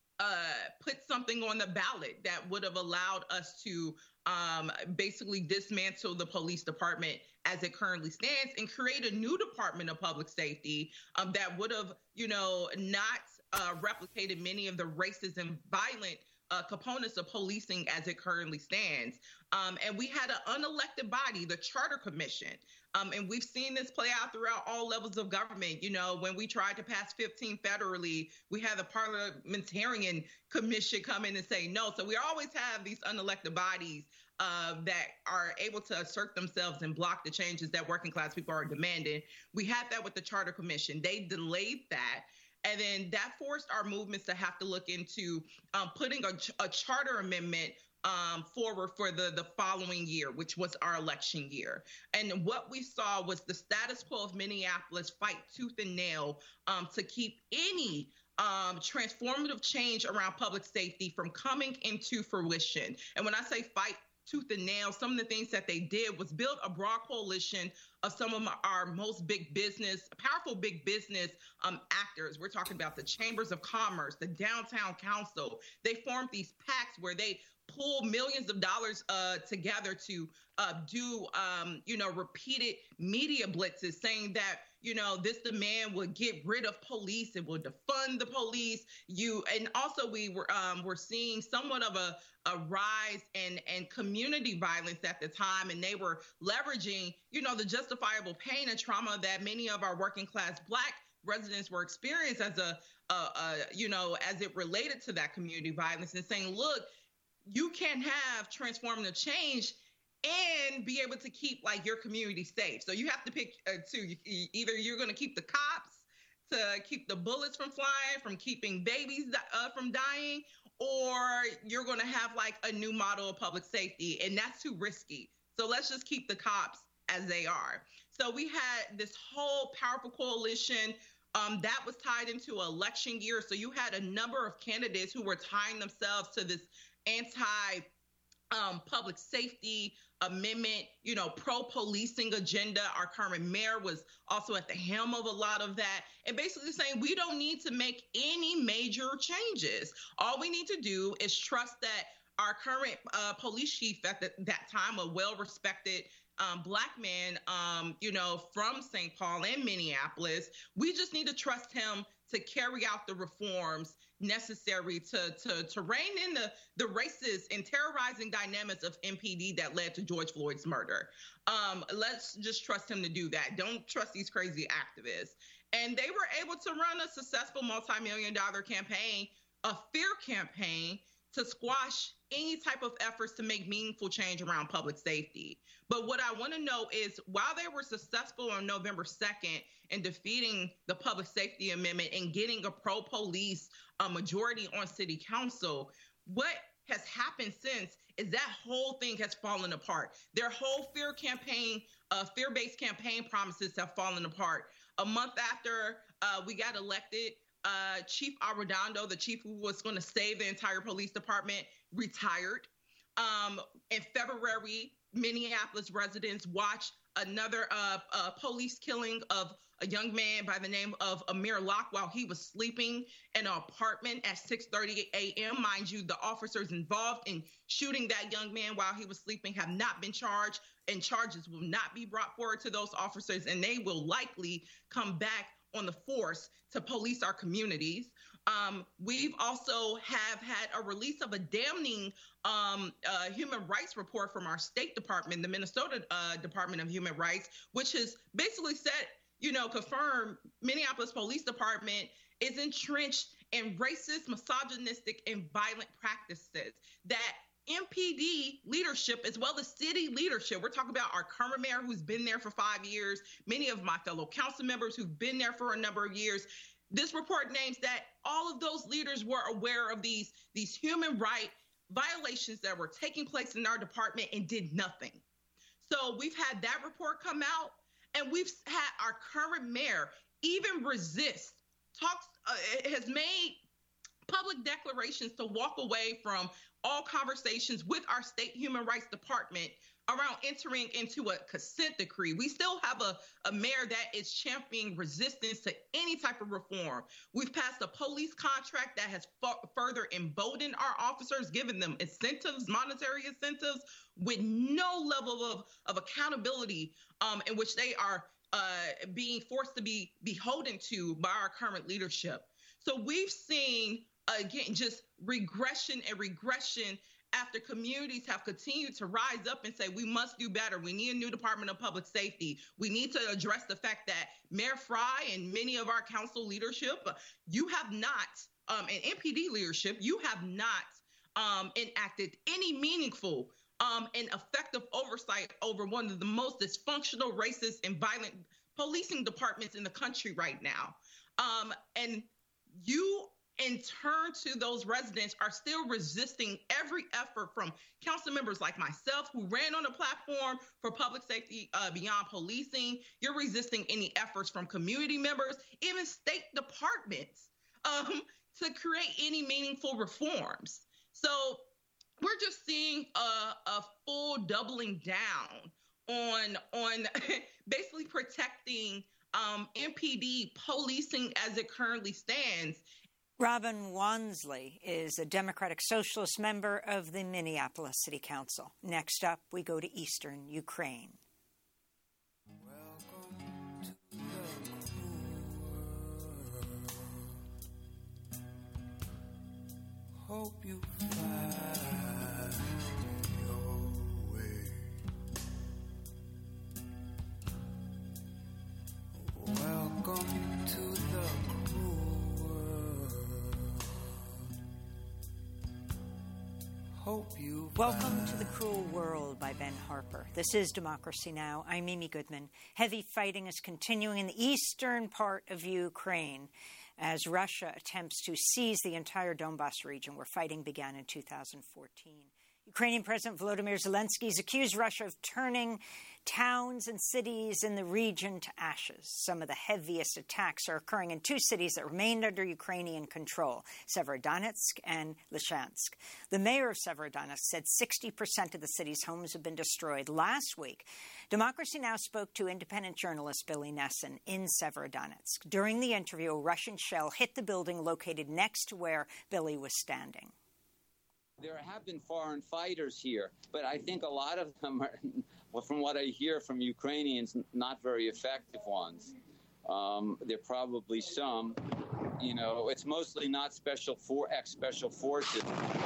uh, put something on the ballot that would have allowed us to um, basically dismantle the police department as it currently stands and create a new Department of Public Safety um, that would have, you know, not Uh, replicated many of the racist and violent uh, components of policing as it currently stands. Um, and we had an unelected body, the Charter Commission. Um, and we've seen this play out throughout all levels of government. You know, when we tried to pass fifteen federally, we had the Parliamentarian Commission come in and say no. So we always have these unelected bodies uh, that are able to assert themselves and block the changes that working class people are demanding. We had that with the Charter Commission. They delayed that. And then that forced our movements to have to look into um, putting a, ch- a charter amendment um, forward for the, the following year, which was our election year. And what we saw was the status quo of Minneapolis fight tooth and nail um, to keep any um, transformative change around public safety from coming into fruition. And when I say fight tooth and nail, some of the things that they did was build a broad coalition of some of our most big business, powerful big business um, actors. We're talking about the Chambers of Commerce, the Downtown Council. They formed these PACs where they pull millions of dollars uh, together to uh, do, um, you know, repeated media blitzes saying that, you know, this demand would get rid of police, it would defund the police. You and also we were um, were seeing somewhat of a, a rise in, in community violence at the time, and they were leveraging, you know, the justifiable pain and trauma that many of our working class Black residents were experiencing as a, a, a you know, as it related to that community violence, and saying, look, you can't have transformative change and be able to keep like your community safe. So you have to pick uh, two. Either you're going to keep the cops to keep the bullets from flying, from keeping babies uh, from dying, or you're going to have like a new model of public safety, and that's too risky. So let's just keep the cops as they are. So we had this whole powerful coalition um, that was tied into election year. So you had a number of candidates who were tying themselves to this anti um, public safety amendment, you know, pro-policing agenda. Our current mayor was also at the helm of a lot of that, and basically saying we don't need to make any major changes. All we need to do is trust that our current uh, police chief at the, that time, a well-respected um, Black man, um, you know, from Saint Paul and Minneapolis, we just need to trust him to carry out the reforms necessary to to to rein in the the racist and terrorizing dynamics of M P D that led to George Floyd's murder. Um, let's just trust him to do that. Don't trust these crazy activists. And they were able to run a successful multi-million dollar campaign, a fear campaign, to squash any type of efforts to make meaningful change around public safety. But what I want to know is, while they were successful on November second in defeating the public safety amendment and getting a pro-police uh, majority on city council, what has happened since is that whole thing has fallen apart. Their whole fear campaign, uh, fear-based campaign promises have fallen apart. A month after uh, we got elected, Uh, Chief Arredondo, the chief who was going to save the entire police department, retired. Um, in February, Minneapolis residents watched another uh, uh, police killing of a young man by the name of Amir Locke while he was sleeping in an apartment at six thirty a.m. Mind you, the officers involved in shooting that young man while he was sleeping have not been charged, and charges will not be brought forward to those officers, and they will likely come back on the force to police our communities. Um, we've also have had a release of a damning um, uh, human rights report from our State Department, the Minnesota uh, Department of Human Rights, which has basically said, you know, confirmed Minneapolis Police Department is entrenched in racist, misogynistic, and violent practices. That M P D leadership, as well as city leadership, we're talking about our current mayor who's been there for five years, many of my fellow council members who've been there for a number of years. This report names that all of those leaders were aware of these, these human right violations that were taking place in our department and did nothing. So we've had that report come out, and we've had our current mayor even resist, talks, uh, has made public declarations to walk away from all conversations with our state human rights department around entering into a consent decree. We still have a, a mayor that is championing resistance to any type of reform. We've passed a police contract that has f- further emboldened our officers, given them incentives, monetary incentives, with no level of, of accountability um, in which they are uh, being forced to be beholden to by our current leadership. So we've seen, again, just regression and regression after communities have continued to rise up and say, we must do better. We need a new Department of Public Safety. We need to address the fact that Mayor Fry and many of our council leadership, you have not, um, and M P D leadership, you have not um, enacted any meaningful um, and effective oversight over one of the most dysfunctional, racist, and violent policing departments in the country right now. Um, and you in turn to those residents are still resisting every effort from council members like myself who ran on a platform for public safety uh, beyond policing. You're resisting any efforts from community members, even state departments, um, to create any meaningful reforms. So we're just seeing a, a full doubling down on, on basically protecting um, M P D policing as it currently stands. Robin Wansley is a Democratic Socialist member of the Minneapolis City Council. Next up, we go to eastern Ukraine. Hope you find your way. Welcome to the Hope you Welcome to the Cruel World by Ben Harper. This is Democracy Now! I'm Mimi Goodman. Heavy fighting is continuing in the eastern part of Ukraine as Russia attempts to seize the entire Donbas region where fighting began in two thousand fourteen. Ukrainian President Volodymyr Zelensky has accused Russia of turning towns and cities in the region to ashes. Some of the heaviest attacks are occurring in two cities that remained under Ukrainian control, Severodonetsk and Lysychansk. The mayor of Severodonetsk said sixty percent of the city's homes have been destroyed. Last week, Democracy Now! Spoke to independent journalist Billy Nesson in Severodonetsk. During the interview, a Russian shell hit the building located next to where Billy was standing. There have been foreign fighters here, but I think a lot of them are, well, from what I hear from Ukrainians, not very effective ones. Um, there are probably some, you know, it's mostly not special for ex-special forces.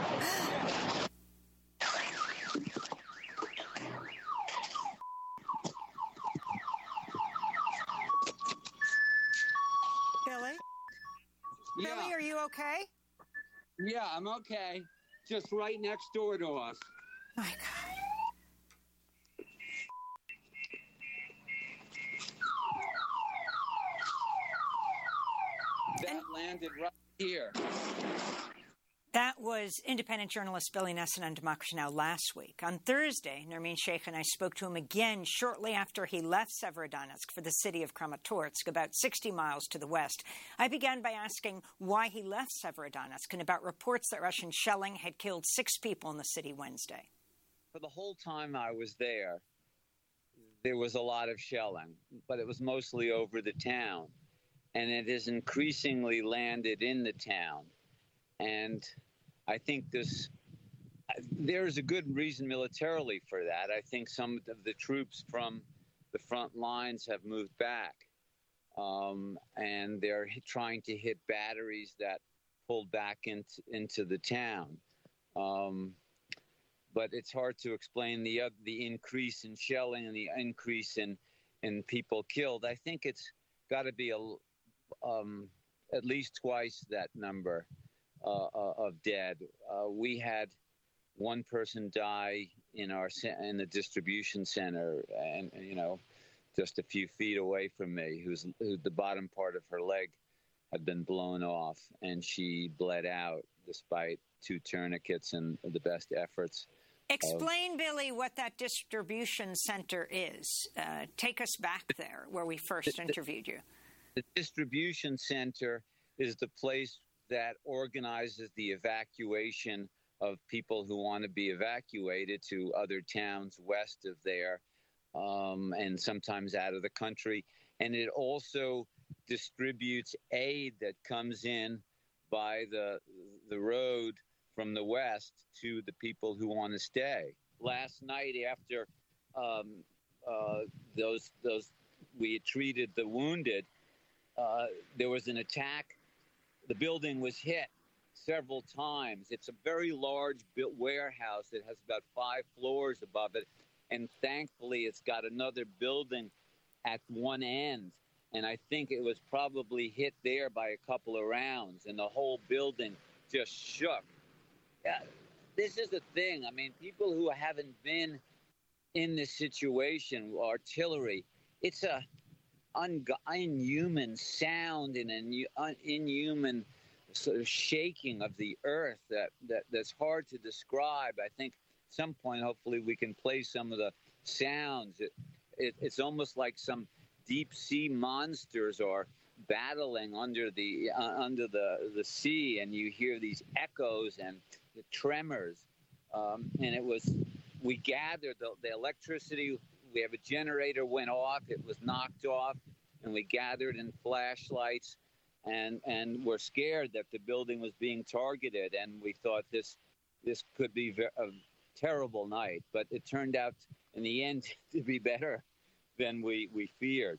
Billy? Yeah. Billy, are you okay? Yeah, I'm okay. Just right next door to us. My God. That landed right here. That was independent journalist Billy Nesson on Democracy Now! Last week. On Thursday, Nermeen Sheikh and I spoke to him again shortly after he left Severodonetsk for the city of Kramatorsk, about sixty miles to the west. I began by asking why he left Severodonetsk and about reports that Russian shelling had killed six people in the city Wednesday. for the whole time I was there, there was a lot of shelling, but it was mostly over the town. And it has increasingly landed in the town. And I think this, there's a good reason militarily for that. I think some of the troops from the front lines have moved back. Um, and they're trying to hit batteries that pulled back into, into the town. Um, but it's hard to explain the uh, the increase in shelling and the increase in, in people killed. I think it's got to be a, um, at least twice that number uh, of dead. Uh, we had one person die in our in the distribution center, and you know, just a few feet away from me, who's who the bottom part of her leg had been blown off, and she bled out despite two tourniquets and the best efforts. Explain, of, Billy, what that distribution center is. Uh, take us back there where we first the, interviewed you. The distribution center is the place that organizes the evacuation of people who want to be evacuated to other towns west of there, um, and sometimes out of the country. And it also distributes aid that comes in by the the road from the west to the people who want to stay. Last night, after um, uh, those those we had treated the wounded, uh, there was an attack. The building was hit several times. It's a very large built warehouse. It has about five floors above it, and thankfully, it's got another building at one end. And I think it was probably hit there by a couple of rounds, and the whole building just shook. Yeah, this is the thing. I mean, people who haven't been in this situation, artillery, it's a un- inhuman sound and an un- inhuman sort of shaking of the earth that, that that's hard to describe. I think at some point, hopefully, we can play some of the sounds. It, it, it's almost like some deep sea monsters are battling under the uh, under the the sea, and you hear these echoes and the tremors. Um, and it was, we gathered the, the electricity. We have a generator went off. It was knocked off, and we gathered in flashlights, and and we're scared that the building was being targeted. And we thought this this could be a terrible night, but it turned out in the end to be better than we, we feared.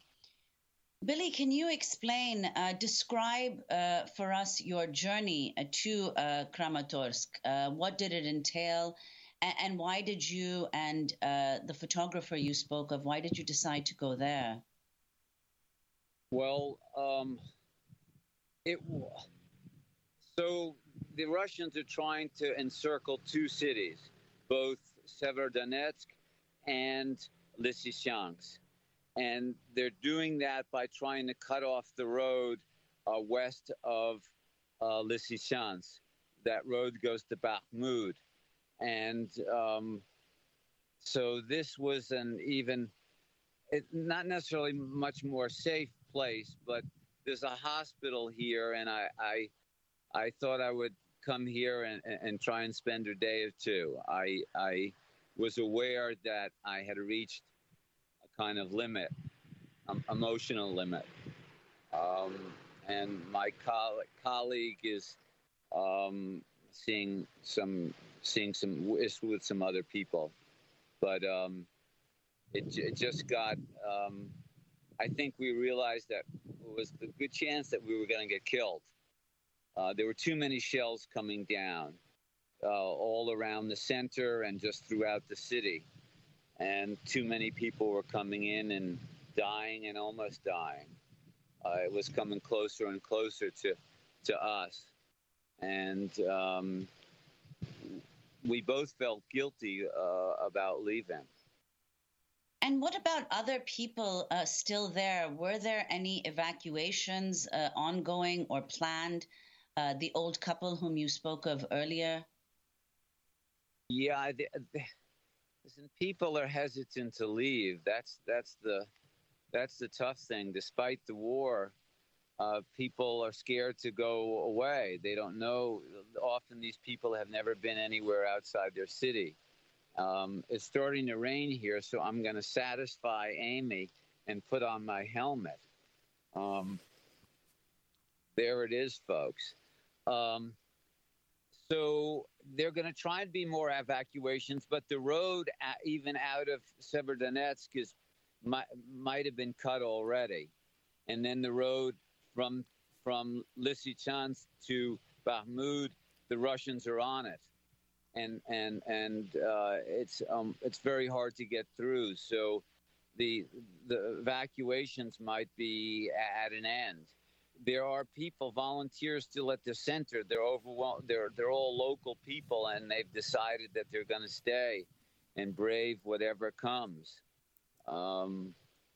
Billy, can you explain, uh, describe uh, for us your journey uh, to uh, Kramatorsk? Uh, what did it entail? And, and why did you and uh, the photographer you spoke of, why did you decide to go there? Well, um, it so the Russians are trying to encircle two cities, both Severodonetsk and Lysychansk. And they're doing that by trying to cut off the road uh, west of uh, Lysychansk. That road goes to Bakhmut. And um, so this was an even, it, not necessarily much more safe place, but there's a hospital here, and I I, I thought I would come here and, and try and spend a day or two. I, I was aware that I had reached kind of limit, um, emotional limit. Um, and my coll- colleague is um, seeing some, seeing some with, with some other people. But um, it, it just got, um, I think we realized that it was a good chance that we were going to get killed. Uh, there were too many shells coming down uh, all around the center and just throughout the city. And too many people were coming in and dying and almost dying. Uh, it was coming closer and closer to to us. And um, we both felt guilty uh, about leaving. And what about other people uh, still there? Were there any evacuations uh, ongoing or planned? Uh, the old couple whom you spoke of earlier? Yeah, they, they, listen, people are hesitant to leave. That's that's the that's the tough thing. Despite the war, uh, people are scared to go away. They don't know. Often these people have never been anywhere outside their city, Um, it's starting to rain here, so I'm going to satisfy Amy and put on my helmet. Um, there it is, folks. Um, so they're going to try and be more evacuations, but the road a- even out of Severodonetsk is might, might have been cut already. And then the road from from Lysychansk to Bakhmut, the Russians are on it. And and and uh, it's um, it's very hard to get through. So the the evacuations might be at an end. There are people, volunteers still at the center. They're overwhelmed. They're they're all local people, and they've decided that they're going to stay and brave whatever comes. Um,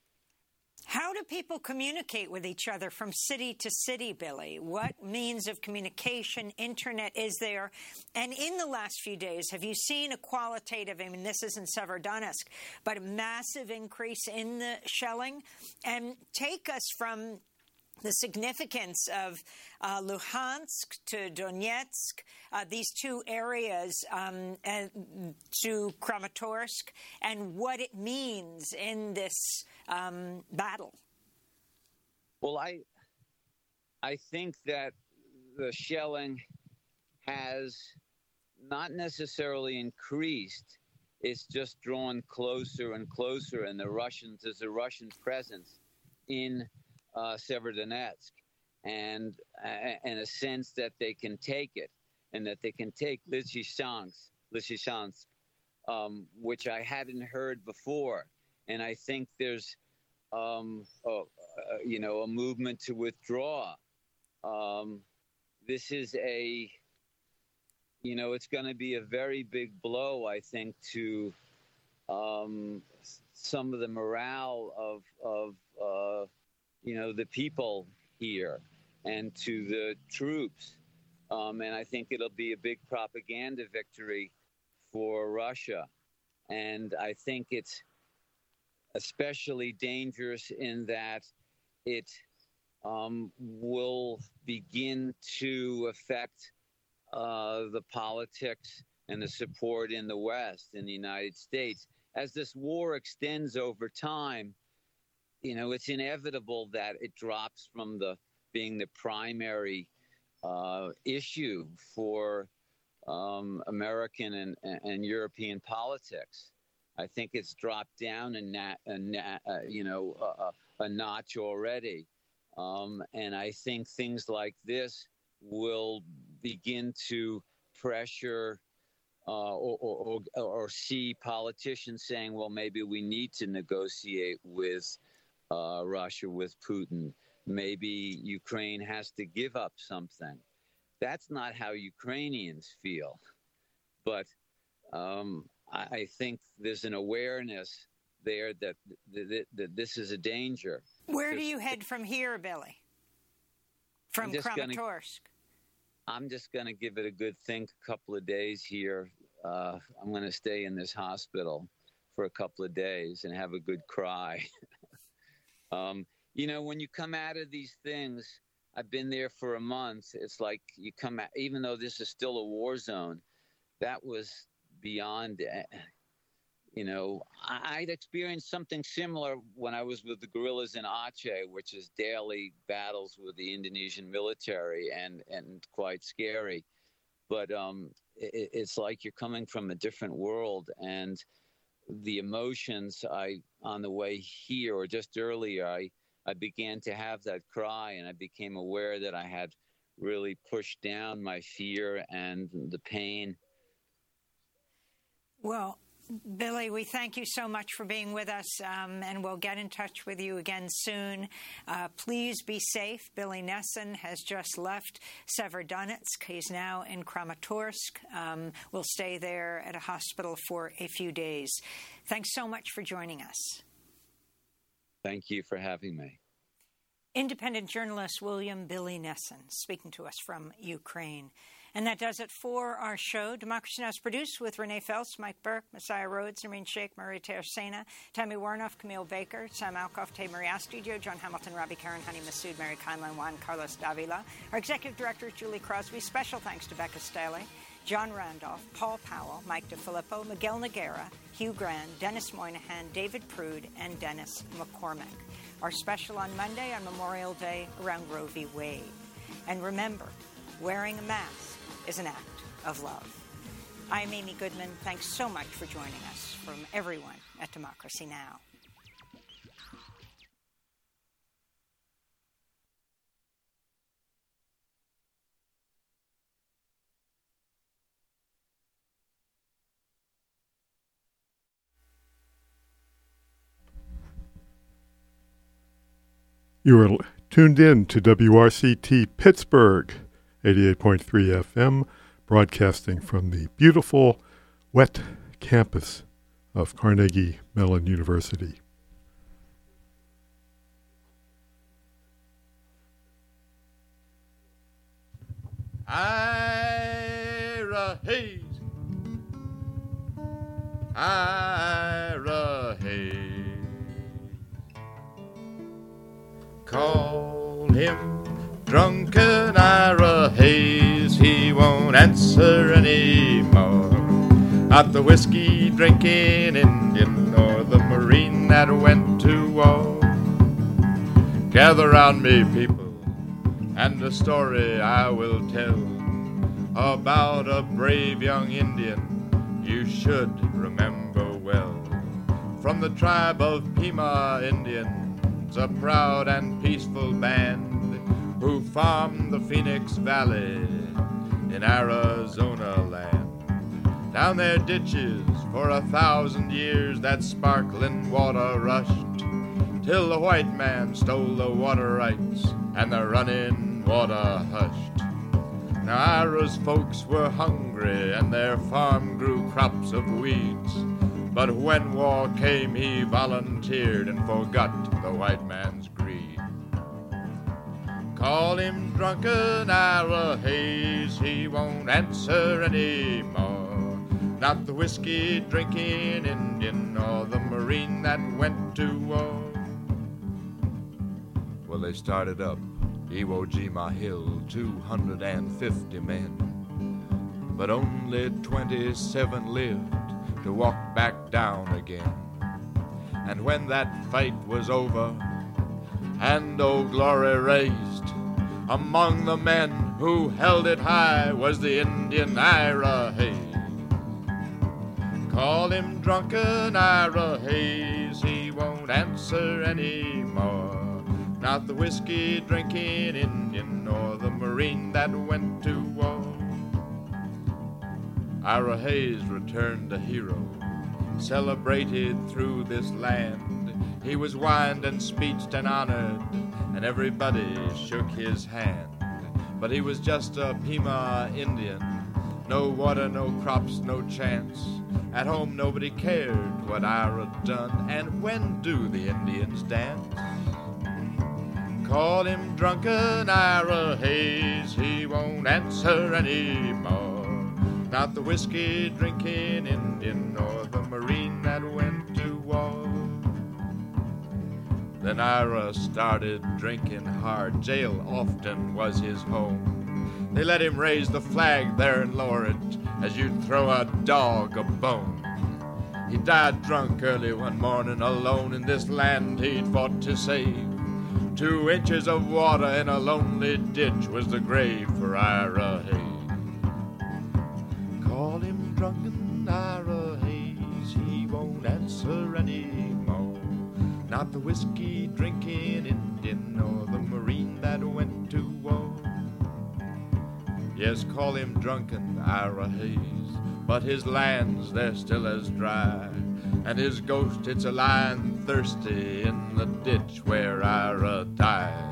How do people communicate with each other from city to city, Billy? What means of communication, internet is there? And in the last few days, have you seen a qualitative, I mean, this isn't Severodonetsk, but a massive increase in the shelling? And take us from the significance of uh, Luhansk to Donetsk, uh, these two areas, um, and to Kramatorsk, and what it means in this um, battle. Well, I, I think that the shelling has not necessarily increased. It's just drawn closer and closer, and the Russians, there's a Russian presence in Uh, Severodonetsk, and uh, and a sense that they can take it, and that they can take Lysychansk, Lysychansk, um, which I hadn't heard before. And I think there's, um, a, uh, you know, a movement to withdraw. Um, this is a, you know, it's going to be a very big blow, I think, to um, some of the morale of of. Uh, you know, the people here and to the troops. Um, and I think it'll be a big propaganda victory for Russia. And I think it's especially dangerous in that it um, will begin to affect uh, the politics and the support in the West, in the United States. As this war extends over time, you know, it's inevitable that it drops from the being the primary uh, issue for um, American and, and European politics. I think it's dropped down a, nat, a nat, uh, you know, a, a notch already. Um, and I think things like this will begin to pressure uh, or, or, or, or see politicians saying, well, maybe we need to negotiate with Uh, Russia, with Putin. Maybe Ukraine has to give up something. That's not how Ukrainians feel. But um, I, I think there's an awareness there that, that, that this is a danger. Where do you head from here, Billy? From Kramatorsk? I'm just going to give it a good think a couple of days here. Uh, I'm going to stay in this hospital for a couple of days and have a good cry. Um, you know, when you come out of these things, I've been there for a month. It's like you come out, even though this is still a war zone, that was beyond, you know, I'd experienced something similar when I was with the guerrillas in Aceh, which is daily battles with the Indonesian military and, and quite scary. But um, it, it's like you're coming from a different world. And the emotions I on the way here or just earlier, I, I began to have that cry, and I became aware that I had really pushed down my fear and the pain. Well, Billy, we thank you so much for being with us, um, and we'll get in touch with you again soon. Uh, please be safe. Billy Nesson has just left Severodonetsk. He's now in Kramatorsk. Um, we'll stay there at a hospital for a few days. Thanks so much for joining us. Thank you for having me. Independent journalist William Billy Nesson speaking to us from Ukraine. And that does it for our show. Democracy Now! Is produced with Renee Feltz, Mike Burke, Messiah Rhodes, Noreen Sheikh, Maria Tercena, Tammy Warnoff, Camille Baker, Sam Alkoff, Tay Maria Studio, John Hamilton, Robbie Karen, Honey Massoud, Mary Conlon, Juan Carlos Davila. Our executive director is Julie Crosby. Special thanks to Becca Staley. John Randolph, Paul Powell, Mike DeFilippo, Miguel Noguera, Hugh Grand, Dennis Moynihan, David Prude, and Dennis McCormick. Our special on Monday on Memorial Day around Roe v. Wade. And remember, wearing a mask is an act of love. I'm Amy Goodman. Thanks so much for joining us from everyone at Democracy Now! You are tuned in to W R C T Pittsburgh, eighty-eight point three F M, broadcasting from the beautiful, wet campus of Carnegie Mellon University. Ira Hayes, Ira Hayes. Call him drunken Ira Hayes, he won't answer anymore. Not the whiskey drinking Indian or the Marine that went to war. Gather round me, people, and a story I will tell about a brave young Indian you should remember well. From the tribe of Pima Indian, a proud and peaceful band who farmed the Phoenix Valley in Arizona land. Down their ditches for a thousand years that sparkling water rushed, till the white man stole the water rights and the running water hushed. Now Ira's folks were hungry and their farm grew crops of weeds, but when war came, he volunteered and forgot the white man's greed. Call him drunken Ira Hayes, he won't answer anymore. Not the whiskey drinking Indian or the Marine that went to war. Well, they started up Iwo Jima Hill, two hundred fifty men, but only twenty-seven lived to walk back down again. And when that fight was over and Old Glory raised, among the men who held it high was the Indian Ira Hayes. Call him drunken Ira Hayes, he won't answer anymore. Not the whiskey drinking Indian or the Marine that went to war. Ira Hayes returned a hero, celebrated through this land. He was wined and speeched and honored, and everybody shook his hand. But he was just a Pima Indian, no water, no crops, no chance. At home nobody cared what Ira done, and when do the Indians dance? Call him drunken Ira Hayes, he won't answer anymore. Not the whiskey drinking Indian or the Marine that went to war. Then Ira started drinking hard. Jail often was his home. They let him raise the flag there and lower it as you'd throw a dog a bone. He died drunk early one morning alone in this land he'd fought to save. Two inches of water in a lonely ditch was the grave for Ira Hayes. Call him drunken Ira Hayes, he won't answer anymore. Not the whiskey drinking Indian or the Marine that went to war. Yes, call him drunken Ira Hayes, but his lands, they're still as dry, and his ghost, it's a lying thirsty in the ditch where Ira died.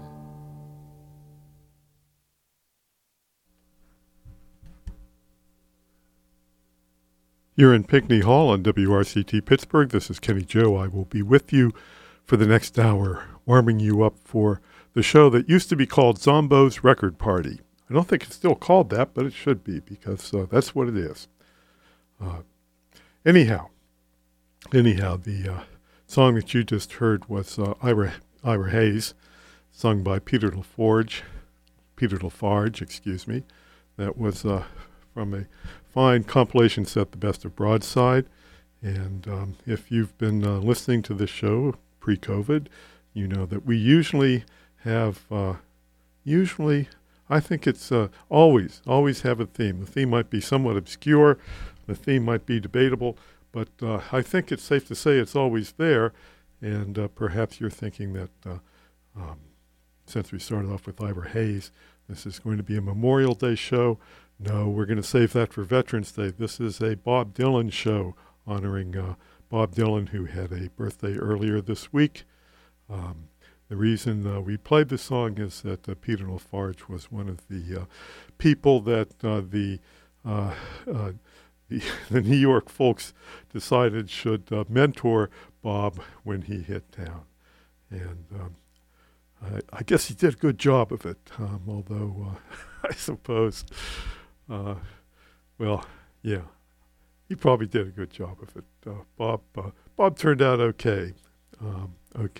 You're in Pinckney Hall on W R C T Pittsburgh. This is Kenny Joe. I will be with you for the next hour, warming you up for the show that used to be called Zombo's Record Party. I don't think it's still called that, but it should be, because uh, that's what it is. Uh, anyhow, anyhow, the uh, song that you just heard was uh, Ira, Ira Hayes, sung by Peter LaForge, Peter Lafarge, excuse me. That was uh, from a fine compilation set, The Best of Broadside. And um, if you've been uh, listening to this show pre-COVID, you know that we usually have, uh, usually, I think it's uh, always, always have a theme. The theme might be somewhat obscure. The theme might be debatable. But uh, I think it's safe to say it's always there. And uh, perhaps you're thinking that uh, um, since we started off with Ivor Hayes, this is going to be a Memorial Day show. No, we're going to save that for Veterans Day. This is a Bob Dylan show honoring uh, Bob Dylan, who had a birthday earlier this week. Um, the reason uh, we played the song is that uh, Peter Lafarge was one of the uh, people that uh, the, uh, uh, the the New York folks decided should uh, mentor Bob when he hit town. And um, I, I guess he did a good job of it, um, although uh, I suppose, uh, well, yeah, he probably did a good job of it. Uh, Bob uh, Bob turned out okay. Um,